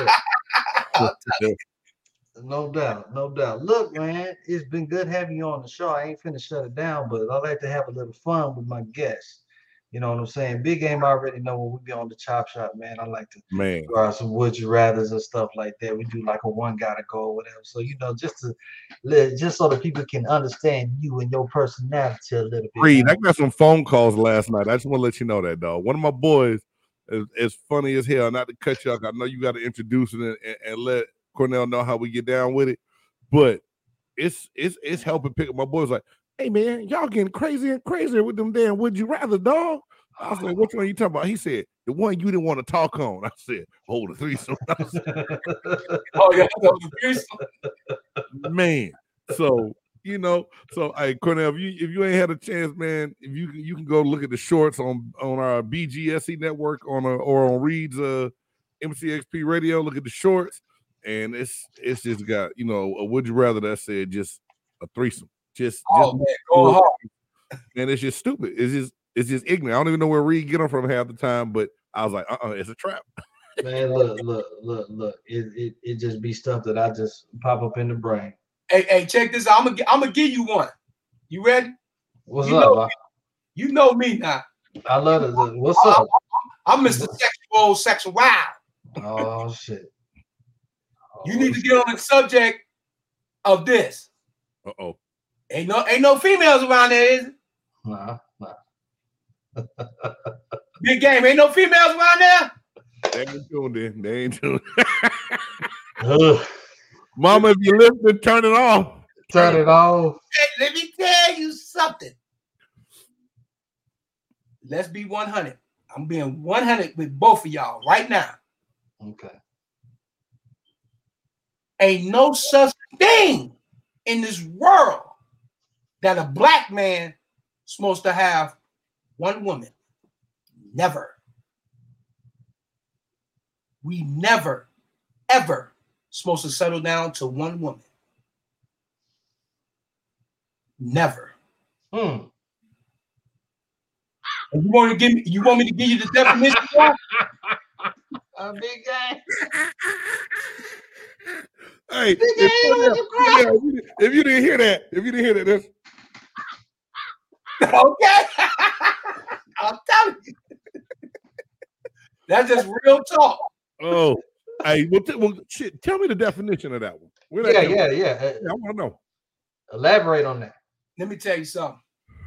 No doubt. Look, man, it's been good having you on the show. I ain't finna shut it down, but I like to have a little fun with my guests. You know what I'm saying? Big Game already know when we be on the chop shop, man. I like to Man, throw out some would you rathers and stuff like that. We do like a one gotta go or whatever. So just so that people can understand you and your personality a little bit. Reed, man. I got some phone calls last night. I just want to let you know that, dog. One of my boys is funny as hell. Not to cut you off. I know you got to introduce it and let Cornell know how we get down with it. But it's helping pick up. My boy's like, hey man, y'all getting crazier and crazier with them damn would you rather, dog. I was like, which one are you talking about? He said, the one you didn't want to talk on. I said, hold the threesome. Oh, yeah, the threesome. Man. So, hey, Cornell, if you ain't had a chance, man, if you can go look at the shorts on our BGSE network or on Reed's MCXP radio, look at the shorts, and it's just got, a would you rather that said just a threesome. Man, go hard. And it's just stupid. It's just ignorant. I don't even know where Reed get them from half the time, but I was like, it's a trap. Man, look. It just be stuff that I just pop up in the brain. Hey, check this out. I'm gonna give you one. You ready? What's up? You know me now. I love it. What's up? I'm Mr. Sexual Wild. Oh shit. You need to get on the subject of this. Uh-oh. Ain't no females around there, is it? Nah. Big Game, ain't no females around there? They ain't doing it. They ain't doing it. Mama, if you listen, turn it off. Turn it off. Hey, let me tell you something. Let's be 100. I'm being 100 with both of y'all right now. Okay. Ain't no such thing in this world that a black man supposed to have one woman. Never. We never, ever supposed to settle down to one woman. Never. Hmm. You want me to give you the definition? A big guy. Hey, if you didn't hear that, that's okay. I'm telling you. That's just real talk. Oh, hey, shit. Tell me the definition of that one. Yeah. I want to know. Elaborate on that. Let me tell you something.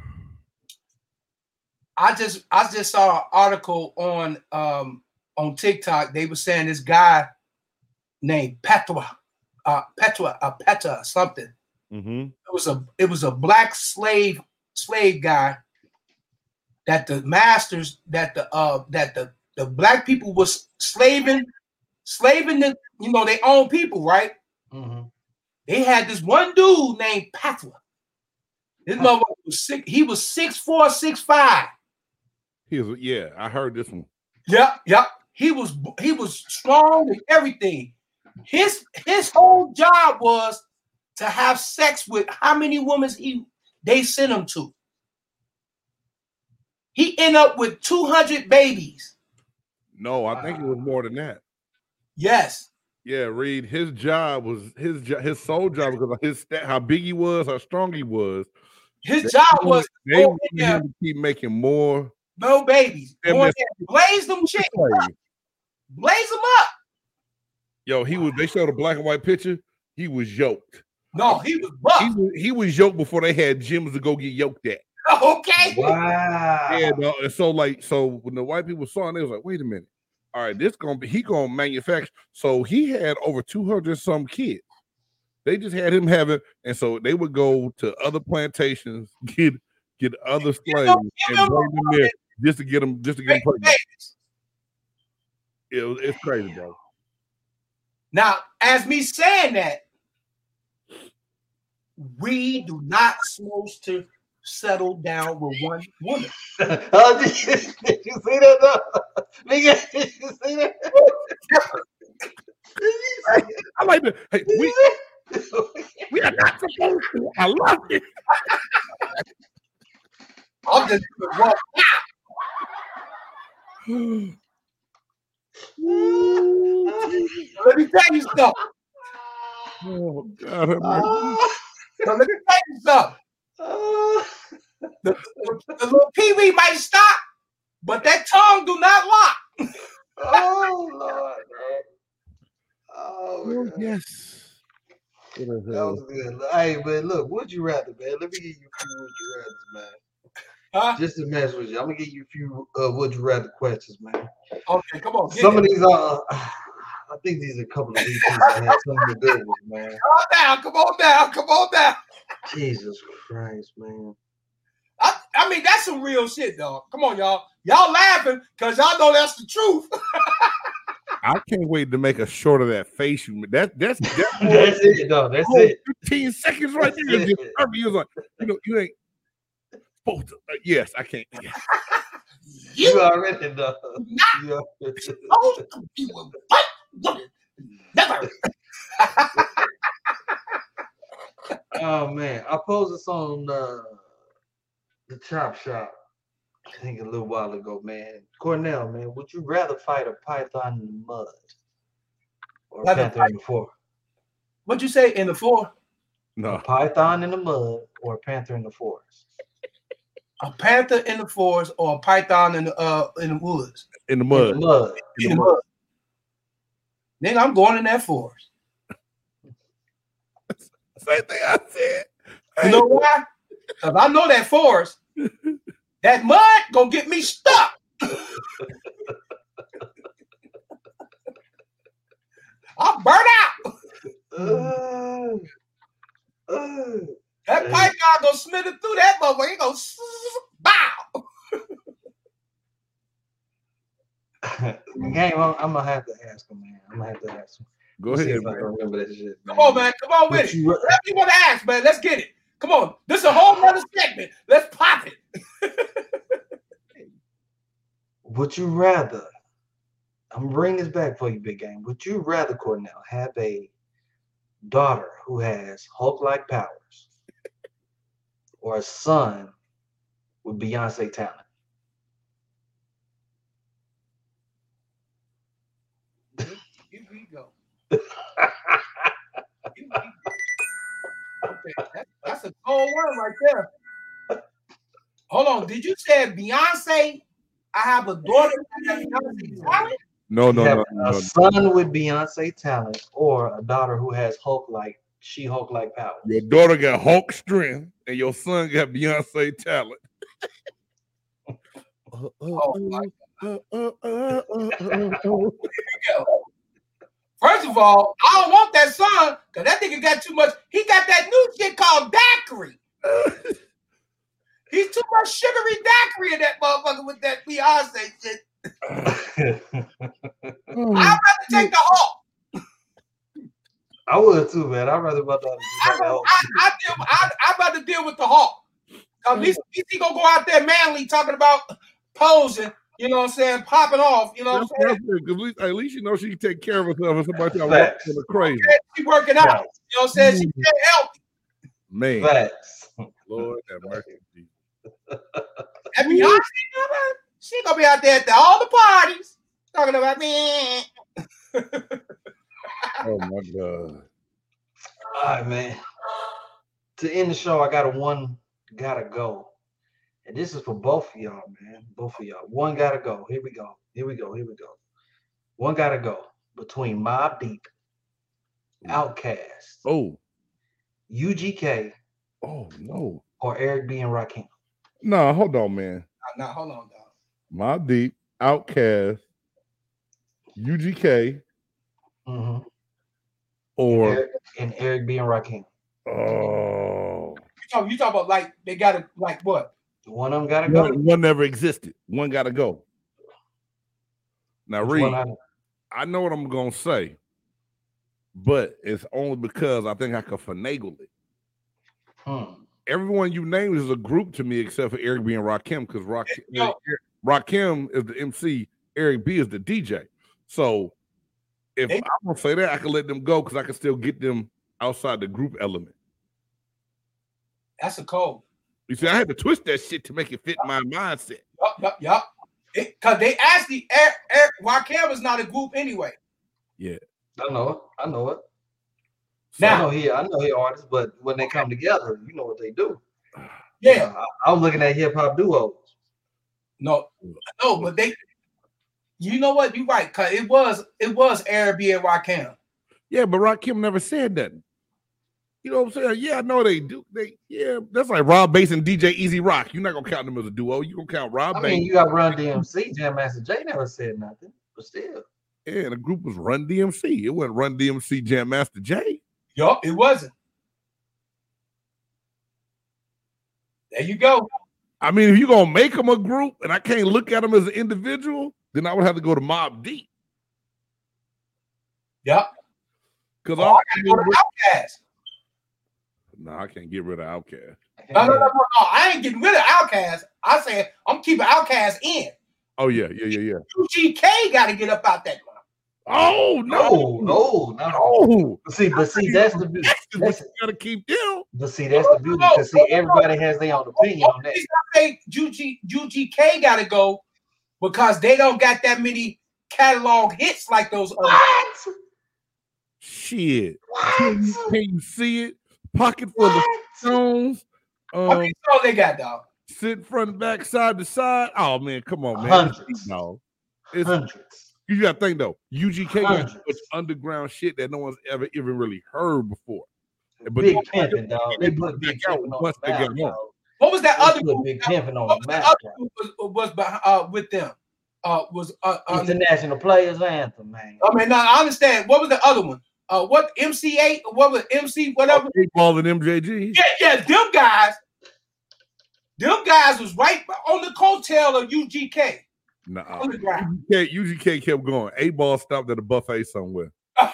I just saw an article on TikTok. They were saying this guy named Petra something. Mm-hmm. It was a black slave guy that the masters that the black people was slaving the their own people, right? Mm-hmm. They had this one dude named Petra. This motherfucker was sick. He was 6'4", 6'5". I heard this one. Yep. He was strong and everything. His whole job was to have sex with how many women they sent him to. He ended up with 200 babies. No, I think it was more than that. Yes. Yeah, Reed. His job was his sole job because of his how big he was, how strong he was. His job was they wanted him to keep making more babies. Blaze them chicks. Blaze them up. Yo, they showed a black and white picture. He was yoked. No, he was buff. He was yoked before they had gyms to go get yoked at. Okay. Wow. Yeah, no, and so when the white people saw it, they was like, wait a minute. All right, he gonna manufacture. So he had over 200 some kids. They just had him having, and so they would go to other plantations, get other slaves, and bring them there just to get them pregnant. It's crazy, bro. Now, as me saying that, we do not supposed to settle down with one woman. Did you see that though? Nigga, did you see that? I like that. Hey, we are not supposed to. I love it. I'm just wrong. Let me tell you something. Oh God! Let me tell you something. The little Pee-wee might stop, but that tongue do not lock. Oh Lord, man. Oh God. Yes. That was good. Hey, man, look, would you rather, man? Let me give you a few would you rather, man. Huh? Just to mess with you, I'm gonna give you a few would you rather questions, man. Okay, come on. Some of these are, I think these are a couple of repeats. I had some of the good ones, man. Come on down. Jesus Christ, man. I mean, that's some real shit, dog. Come on, y'all. Y'all laughing because y'all know that's the truth. I can't wait to make a short of that face. That's That's it, though. That's it. 15 seconds right there. Just perfect. You was like, you ain't supposed to. Yes, I can't. Yeah. You already know. Never. Oh man, I posed this on the Chop Shop. I think a little while ago, man. Cornell, man, would you rather fight a python in the mud or a panther in the forest? What'd you say in the forest? No. A python in the mud or a panther in the forest? A panther in the forest or a python in the woods? In the mud. In the mud. In the mud. Nigga, I'm going in that forest. Same thing I said. You know why? Because I know that forest, that mud gonna get me stuck. I'll burn out. That python gonna smith it through that motherfucker. He gonna bow. Game, I'm gonna have to ask him, man. I'm gonna have to ask him. Go See ahead, if I can remember that shit. Man. Come on, man. Come on with it. Whatever you want to ask, man. Let's get it. Come on. This is a whole nother segment. Let's pop it. Would you rather? I'm gonna bring this back for you, Big Game. Would you rather, Cornell, have a daughter who has Hulk-like powers, or a son with Beyonce talent? Here we go. Okay, that's a cold one right there. Hold on. Did you say Beyonce? I have a daughter with Beyonce talent? No. A son with Beyonce talent, or a daughter who has Hulk-like powers. Your daughter got Hulk strength, and your son got Beyonce talent. First of all, I don't want that son because that nigga got too much. He got that new shit called daiquiri. He's too much sugary daiquiri in that motherfucker with that Beyonce shit. I'd rather take the Hulk. I would too, man. I'd rather about that. I'd rather deal with the Hulk. At least he gonna go out there manly talking about posing. You know what I'm saying? Popping off. You know what I'm saying? At least you know she can take care of herself. And somebody else walking crazy. She working out. Facts. You know what I'm saying? She can't help. Man, Facts. Lord have mercy. And Beyonce, she gonna be out there at all the parties talking about me. Oh my God. All right, man. To end the show, I got a one gotta go. And this is for both of y'all, man. Both of y'all. One gotta go. Here we go. One gotta go between Mobb Deep, Outkast, UGK, Oh no. or Eric B and Rakim. No, hold on, man. Now hold on, dog. Mobb Deep, Outkast, UGK, or and Eric B and Rakim. You talk about like they gotta like what? One of them gotta go. One never existed. One gotta go. Now, Reed, I know what I'm gonna say, but it's only because I think I can finagle it. Everyone you named is a group to me except for Eric B and Rakim, because Rakim is the MC, Eric B is the DJ. So if I'm gonna say that, I can let them go because I can still get them outside the group element. That's a code. You see, I had to twist that shit to make it fit my mindset. Yup. Because they actually, Eric Rakim is not a group anyway. Yeah. I know it. Now, I know he artists, but when they come together, you know what they do. Yeah. I was looking at hip hop duos. No, but they. You know what? You're right, cause it was Airbnb and Rakim. Yeah, but Rakim never said that. You know what I'm saying? Yeah, I know they do. That's like Rob Bass and DJ Easy Rock. You're not gonna count them as a duo. You gonna count Rob Bass. I mean, you got Run DMC. Jam Master Jay never said nothing, but still. Yeah, the group was Run DMC. It wasn't Run DMC Jam Master Jay. Yup, it wasn't. There you go. I mean, if you're gonna make them a group and I can't look at them as an individual, then I would have to go to Mobb Deep. Yep. Because I gotta go to Outkast. No, I can't get rid of Outkast. No. I ain't getting rid of Outkast. I said I'm keeping Outkast in. Oh yeah. UGK got to get up out that one. Oh no. See, that's the beauty. You gotta keep them. But see, that's the beauty because everybody has their own opinion on that. I say UGK got to go because they don't got that many catalog hits like those others. Shit. Can you see it? Pocket full of stones. How many songs they got, dog? Sit front and back, side to side. Oh man, come on, man. Hundreds. No. Hundreds. You gotta think though, UGK got so much underground shit that no one's ever even really heard before. But Big Pimpin', dog. They put Big Pimpin' on the map, dog. What was that other group? Big Pimpin' on the map. Was with them? International Players Anthem, man. I mean, no, I understand. What was the other one? What MC8? What was MC? Whatever. 8Ball and MJG. Yeah, them guys. Them guys was right on the coattail of UGK. Nah, UGK kept going. 8Ball stopped at a buffet somewhere.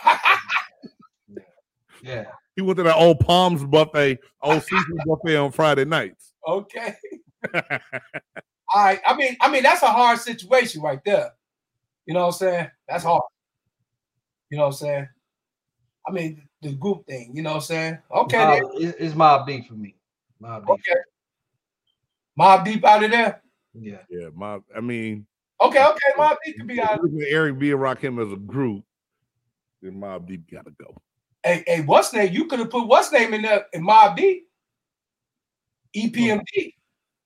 Yeah. He went to that old Palms buffet, old seafood buffet on Friday nights. Okay. All right. I mean, that's a hard situation right there. You know what I'm saying? That's hard. You know what I'm saying? I mean, the group thing. You know what I'm saying? Okay. It's Mobb Deep for me. Mobb Deep. Okay. Mobb Deep out of there? Yeah. Yeah, I mean. Okay. Mobb Deep could be out of there. Eric B and Rakim as a group, then Mobb Deep gotta go. Hey, what's name? You could have put what's name in there in Mobb Deep? EPMD.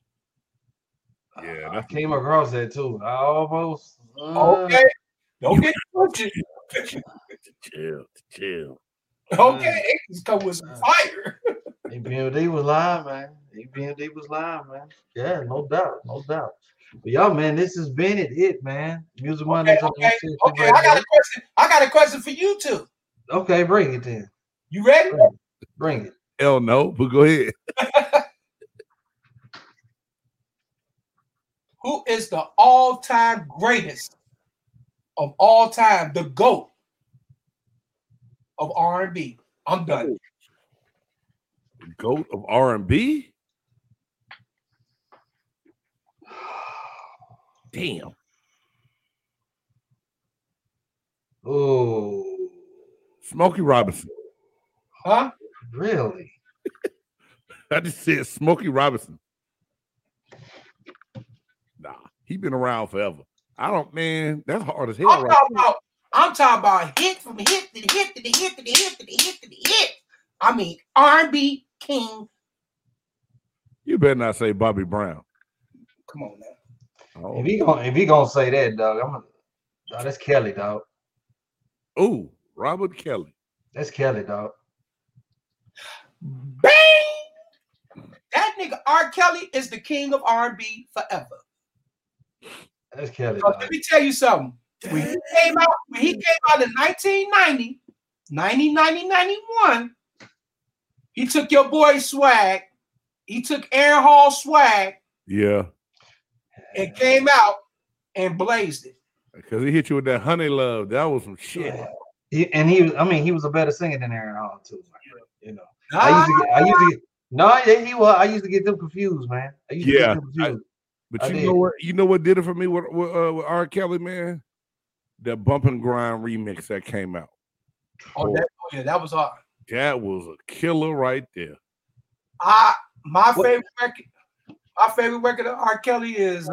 Yeah, I came across that too. I almost. Okay. Don't get touchy. Chill. Okay, it just come with some fire. EPMD was live, man. EPMD was live, man. Yeah, no doubt. But y'all, man, this has been it, man. Music Mondays. Okay. I got a question for you too. Okay, bring it then. You ready? Bring it. Hell no, but go ahead. Who is the all-time greatest of all time, the GOAT of R&B? I'm done. The GOAT of R&B? Damn. Oh. Smokey Robinson. Huh? Really? I just said Smokey Robinson. Nah, he been around forever. That's hard as hell. I'm talking about hit from hit to the hit to the hit to the hit to the hit to the hit. I mean, R&B king. You better not say Bobby Brown. Come on now. Oh. If he gonna say that, dog, that's Kelly, dog. Ooh, Robert Kelly. That's Kelly, dog. Bang! That nigga R. Kelly is the king of R&B forever. That's Kelly, dog. Let me tell you something. When he came out in 1990, 91, he took your boy Swag. He took Aaron Hall Swag. Yeah. And came out and blazed it. Because he hit you with that Honey Love. That was some shit. He was a better singer than Aaron Hall too. You know. I used to get them confused, man. But you know what did it for me with R. Kelly, man? That Bump and Grind remix that came out. That was hard. That was a killer right there. My favorite record of R. Kelly is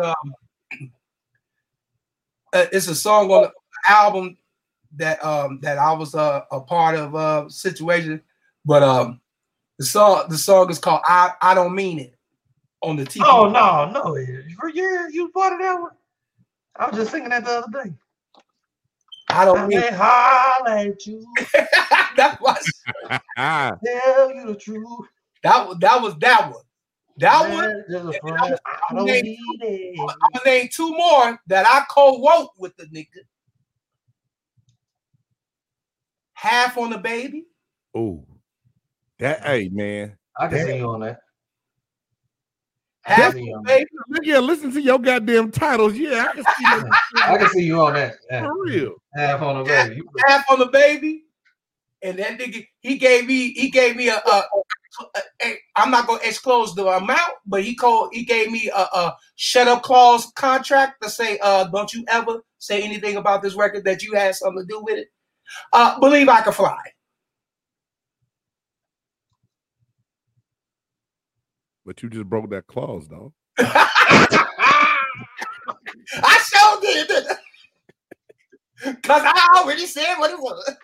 it's a song on the album that I was a part of situation, but the song is called I Don't Mean It. on the TV. Oh no, you part of that one. I was just singing that the other day. I don't mean holler at you. that was Tell you the truth. that was that one. That one. Just a friend. I I'm don't gonna need it. name two more that I co-wrote with the nigga. Half on the Baby. Oh, that hey man. I can see you on that. Half on the Baby. Yeah, listen to your goddamn titles. Yeah, I can see that. I can see you on that. Yeah. For real. Half on the Baby. Half on the Baby. And that nigga, he gave me a I'm not gonna disclose the amount, but he gave me a shut up clause contract to say, don't you ever say anything about this record that you had something to do with it. Believe I Can Fly. But you just broke that clause, though. I sure did. Because I already said what it was.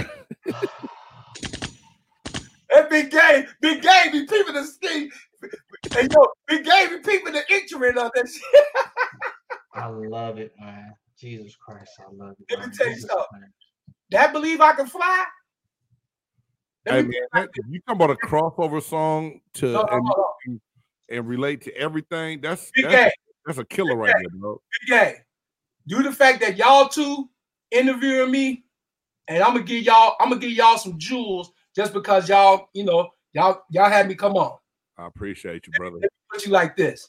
That Big Game be peeping the scheme. Hey, yo, Big Game be peeping the instrument on that shit. I love it, man. Jesus Christ, I love it. Let me tell you something. That Believe I Can Fly. Hey, man, you talking about a crossover song to and relate to everything? That's a killer right there, bro. Big Game. Due to the fact that y'all two interviewing me, and I'm gonna give y'all some jewels just because y'all had me come on. I appreciate you, brother. Let me put you like this.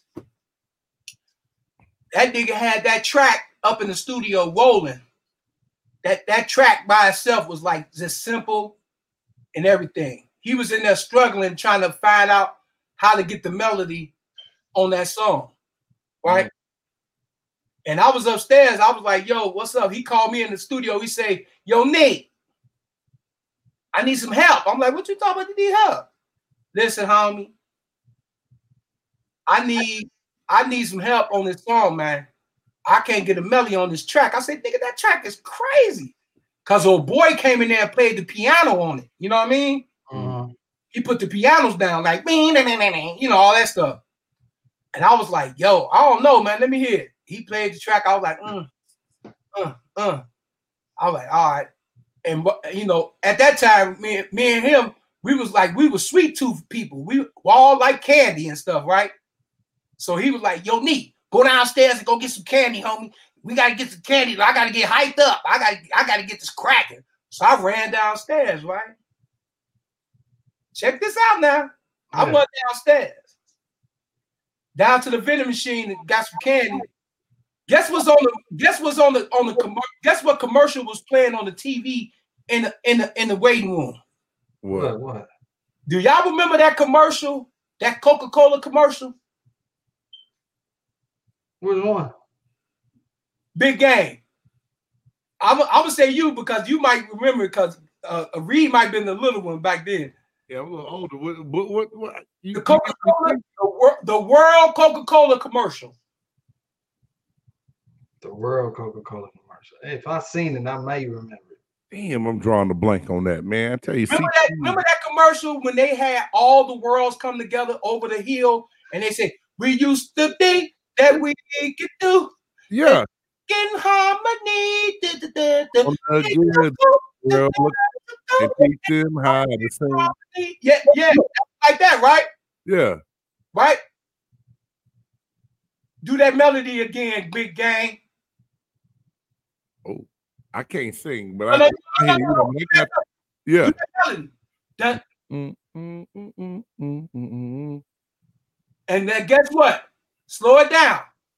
That nigga had that track up in the studio rolling. That track by itself was like just simple and everything. He was in there struggling, trying to find out how to get the melody on that song, right? Mm-hmm. And I was upstairs. I was like, yo, what's up? He called me in the studio. He said, yo, Nate, I need some help. I'm like, what you talking about? You need help? Listen, homie, I need some help on this song, man. I can't get a melody on this track. I said, nigga, that track is crazy. Because old boy came in there and played the piano on it. You know what I mean? Mm-hmm. He put the pianos down like, you know, all that stuff. And I was like, yo, I don't know, man. Let me hear it. He played the track. I was like, I was like, all right. And, you know, at that time, me and him, we were sweet tooth people. We all like candy and stuff, right? So he was like, yo, Neat, go downstairs and go get some candy, homie. We got to get some candy. I got to get hyped up. I got to get this cracking. So I ran downstairs, right? Check this out now. I went downstairs. Down to the vending machine and got some candy. Guess what commercial was playing on the TV in the waiting room? What? Do y'all remember that commercial? That Coca-Cola commercial? Which one? Big Game. I'm gonna say you because you might remember because Reed might have been the little one back then. Yeah, I'm a little older. What? The Coca-Cola, the World Coca-Cola commercial. The World Coca-Cola commercial. Hey, if I seen it, I may remember it. Damn, I'm drawing a blank on that, man. I tell you, remember that commercial when they had all the worlds come together over the hill and they said, we used to think that we could do. Yeah. In harmony. And teach them how to sing. Yeah, like that, right? Yeah. Right? Do that melody again, Big Gang. Oh, I can't sing, but I hear you. Yeah. Do that melody. And then guess what? Slow it down.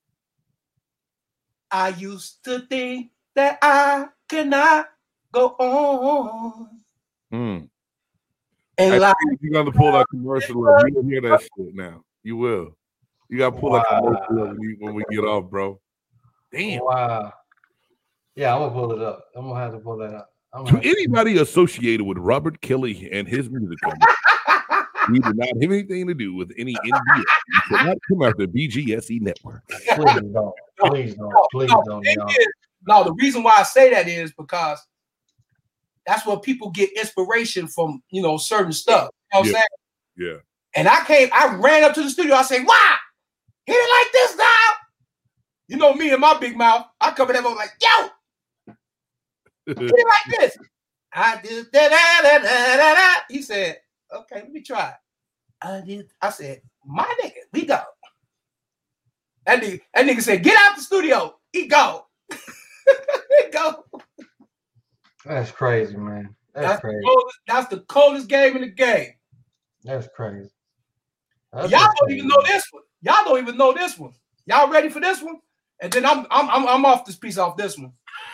I used to think that I could not go on. And like, you got to pull that commercial up. You will hear that shit now. You will. You got to pull that commercial up when we get off, bro. Damn. Wow. Yeah, I'm going to pull it up. I'm going to have to pull that up. To anybody associated with Robert Kelly and his music company, we do not have anything to do with any NBA. You should not come after BGSE Network. Please don't. Please don't. No, the reason why I say that is because that's where people get inspiration from, you know, certain stuff. You know what I'm saying? Yeah. And I ran up to the studio. I said, "Why? Hit it like this now." You know me and my big mouth. I come in there like, "Yo, hit it like this." I did that. He said, "Okay, let me try it." I said, "My nigga, we go." That nigga said, "Get out the studio." He go. He go. That's crazy, man. That's crazy. That's the coldest game in the game. That's crazy. Y'all don't even know this one. Y'all don't even know this one. Y'all ready for this one? And then I'm off this piece off this one.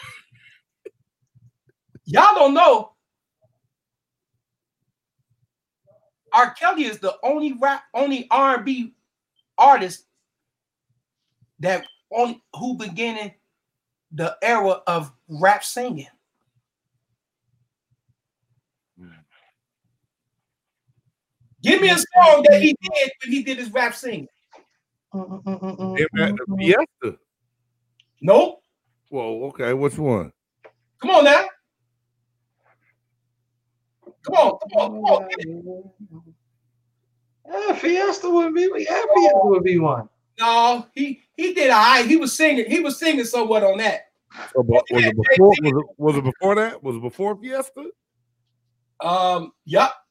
Y'all don't know. R. Kelly is the only R&B artist who beginning the era of rap singing. Give me a song that he did when he did his rap singing. Fiesta. Nope. Whoa, okay. Which one? Come on now. Come on. Yeah, Fiesta would be. Yeah, Fiesta would be one. No, he did all right. He was singing somewhat on that. So, was it before? Was it before that? Was it before Fiesta? Yup.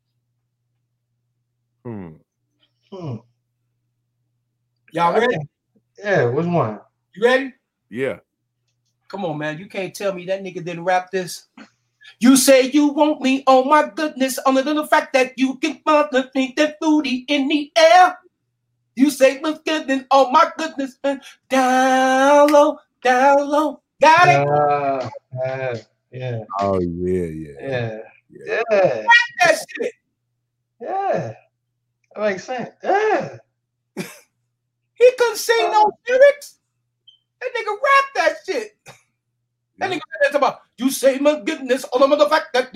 Y'all ready? Yeah, which one? You ready? Yeah. Come on, man. You can't tell me that nigga didn't rap this. You say you want me, oh my goodness, only the fact that you can find that booty in the air. You say what's good, oh my goodness, down low, got it. Yeah. Oh yeah. That shit. Yeah. That makes sense. Yeah. He couldn't sing no lyrics. That nigga rapped that shit. That nigga talking about, you say my goodness, all of the fact that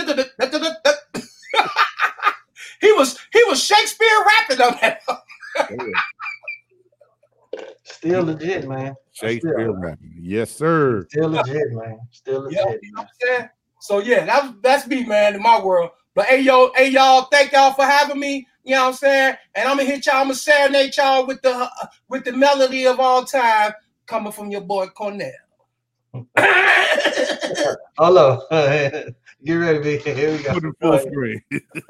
he was Shakespeare rapping on that. Still legit, man. Shakespeare rapping. Yes, sir. Still legit, man. Still legit. Yeah, you know what I'm saying? So yeah, that's me, man, in my world. But hey y'all, thank y'all for having me. You know what I'm saying? And I'm gonna serenade y'all with the melody of all time coming from your boy Cornell. Hello. Get ready, big. Here we go. Put it full screen.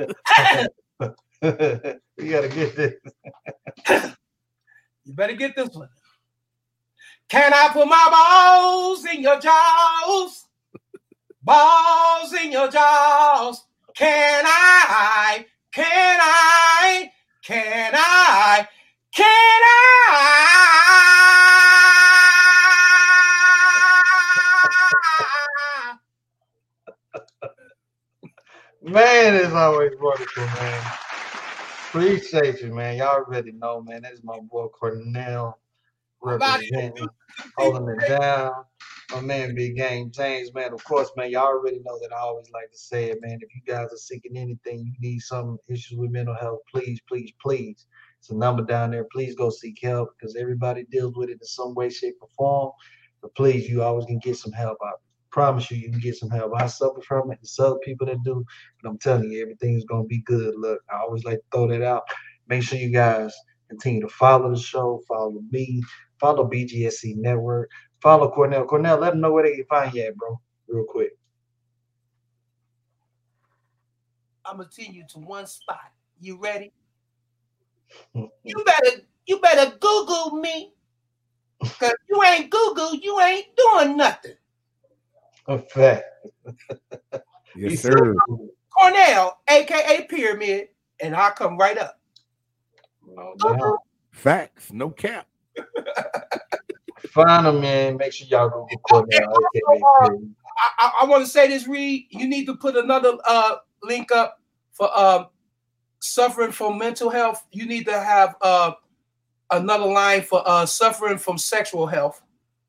We gotta get this. You better get this one. Can I put my balls in your jaws? Balls in your jaws. Can I? Man, it's always wonderful, man. Appreciate you, man. Y'all already know, man. That's my boy Cornell representing, holding it down. My man, Big Game James, man. Of course, man, y'all already know that I always like to say it, man. If you guys are seeking anything, you need some issues with mental health, please. It's a number down there. Please go seek help because everybody deals with it in some way, shape, or form. But please, you always can get some help. I promise you can get some help. I suffer from it. There's other people that do. But I'm telling you, everything's going to be good. Look, I always like to throw that out. Make sure you guys continue to follow the show, follow me, follow BGSC Network, follow Cornell. Cornell, let them know where they can find you at, bro, real quick. I'm going to take you to one spot. You ready? You better Google me. Because you ain't Google, you ain't doing nothing. Okay. Yes, sir. Cornell, a.k.a. Pyramid, and I'll come right up. No Facts, no cap. Find them, man. Make sure y'all go get Cornell. I want to say this, Reed. You need to put another link up for suffering from mental health. You need to have another line for suffering from sexual health.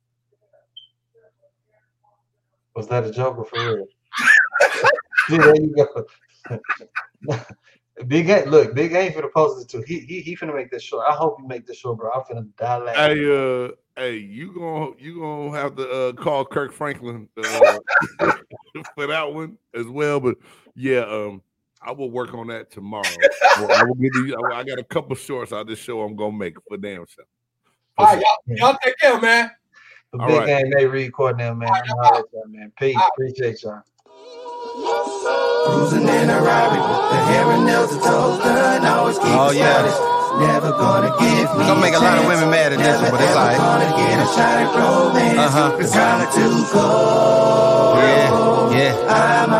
Was that a joke or for real? See, there you go. Big Game, look, Big Game finna post it too. He finna make this short. I hope you make this short, bro. I'm finna die laughing. Hey, you gonna have to call Kirk Franklin for that one as well. But yeah, I will work on that tomorrow. I will get these. I got a couple shorts out of this show I'm gonna make for damn sure. All right, y'all take care, man. The big game, Nate Reed Cornell, man. Man. Peace. Appreciate y'all. Cruising in a Rari with the hair and nails and toes done. Always keep never gonna give me. Gonna make a lot of women mad at this one, but it's like gonna get a shot at romance. It's kinda too cold. Yeah. I'm a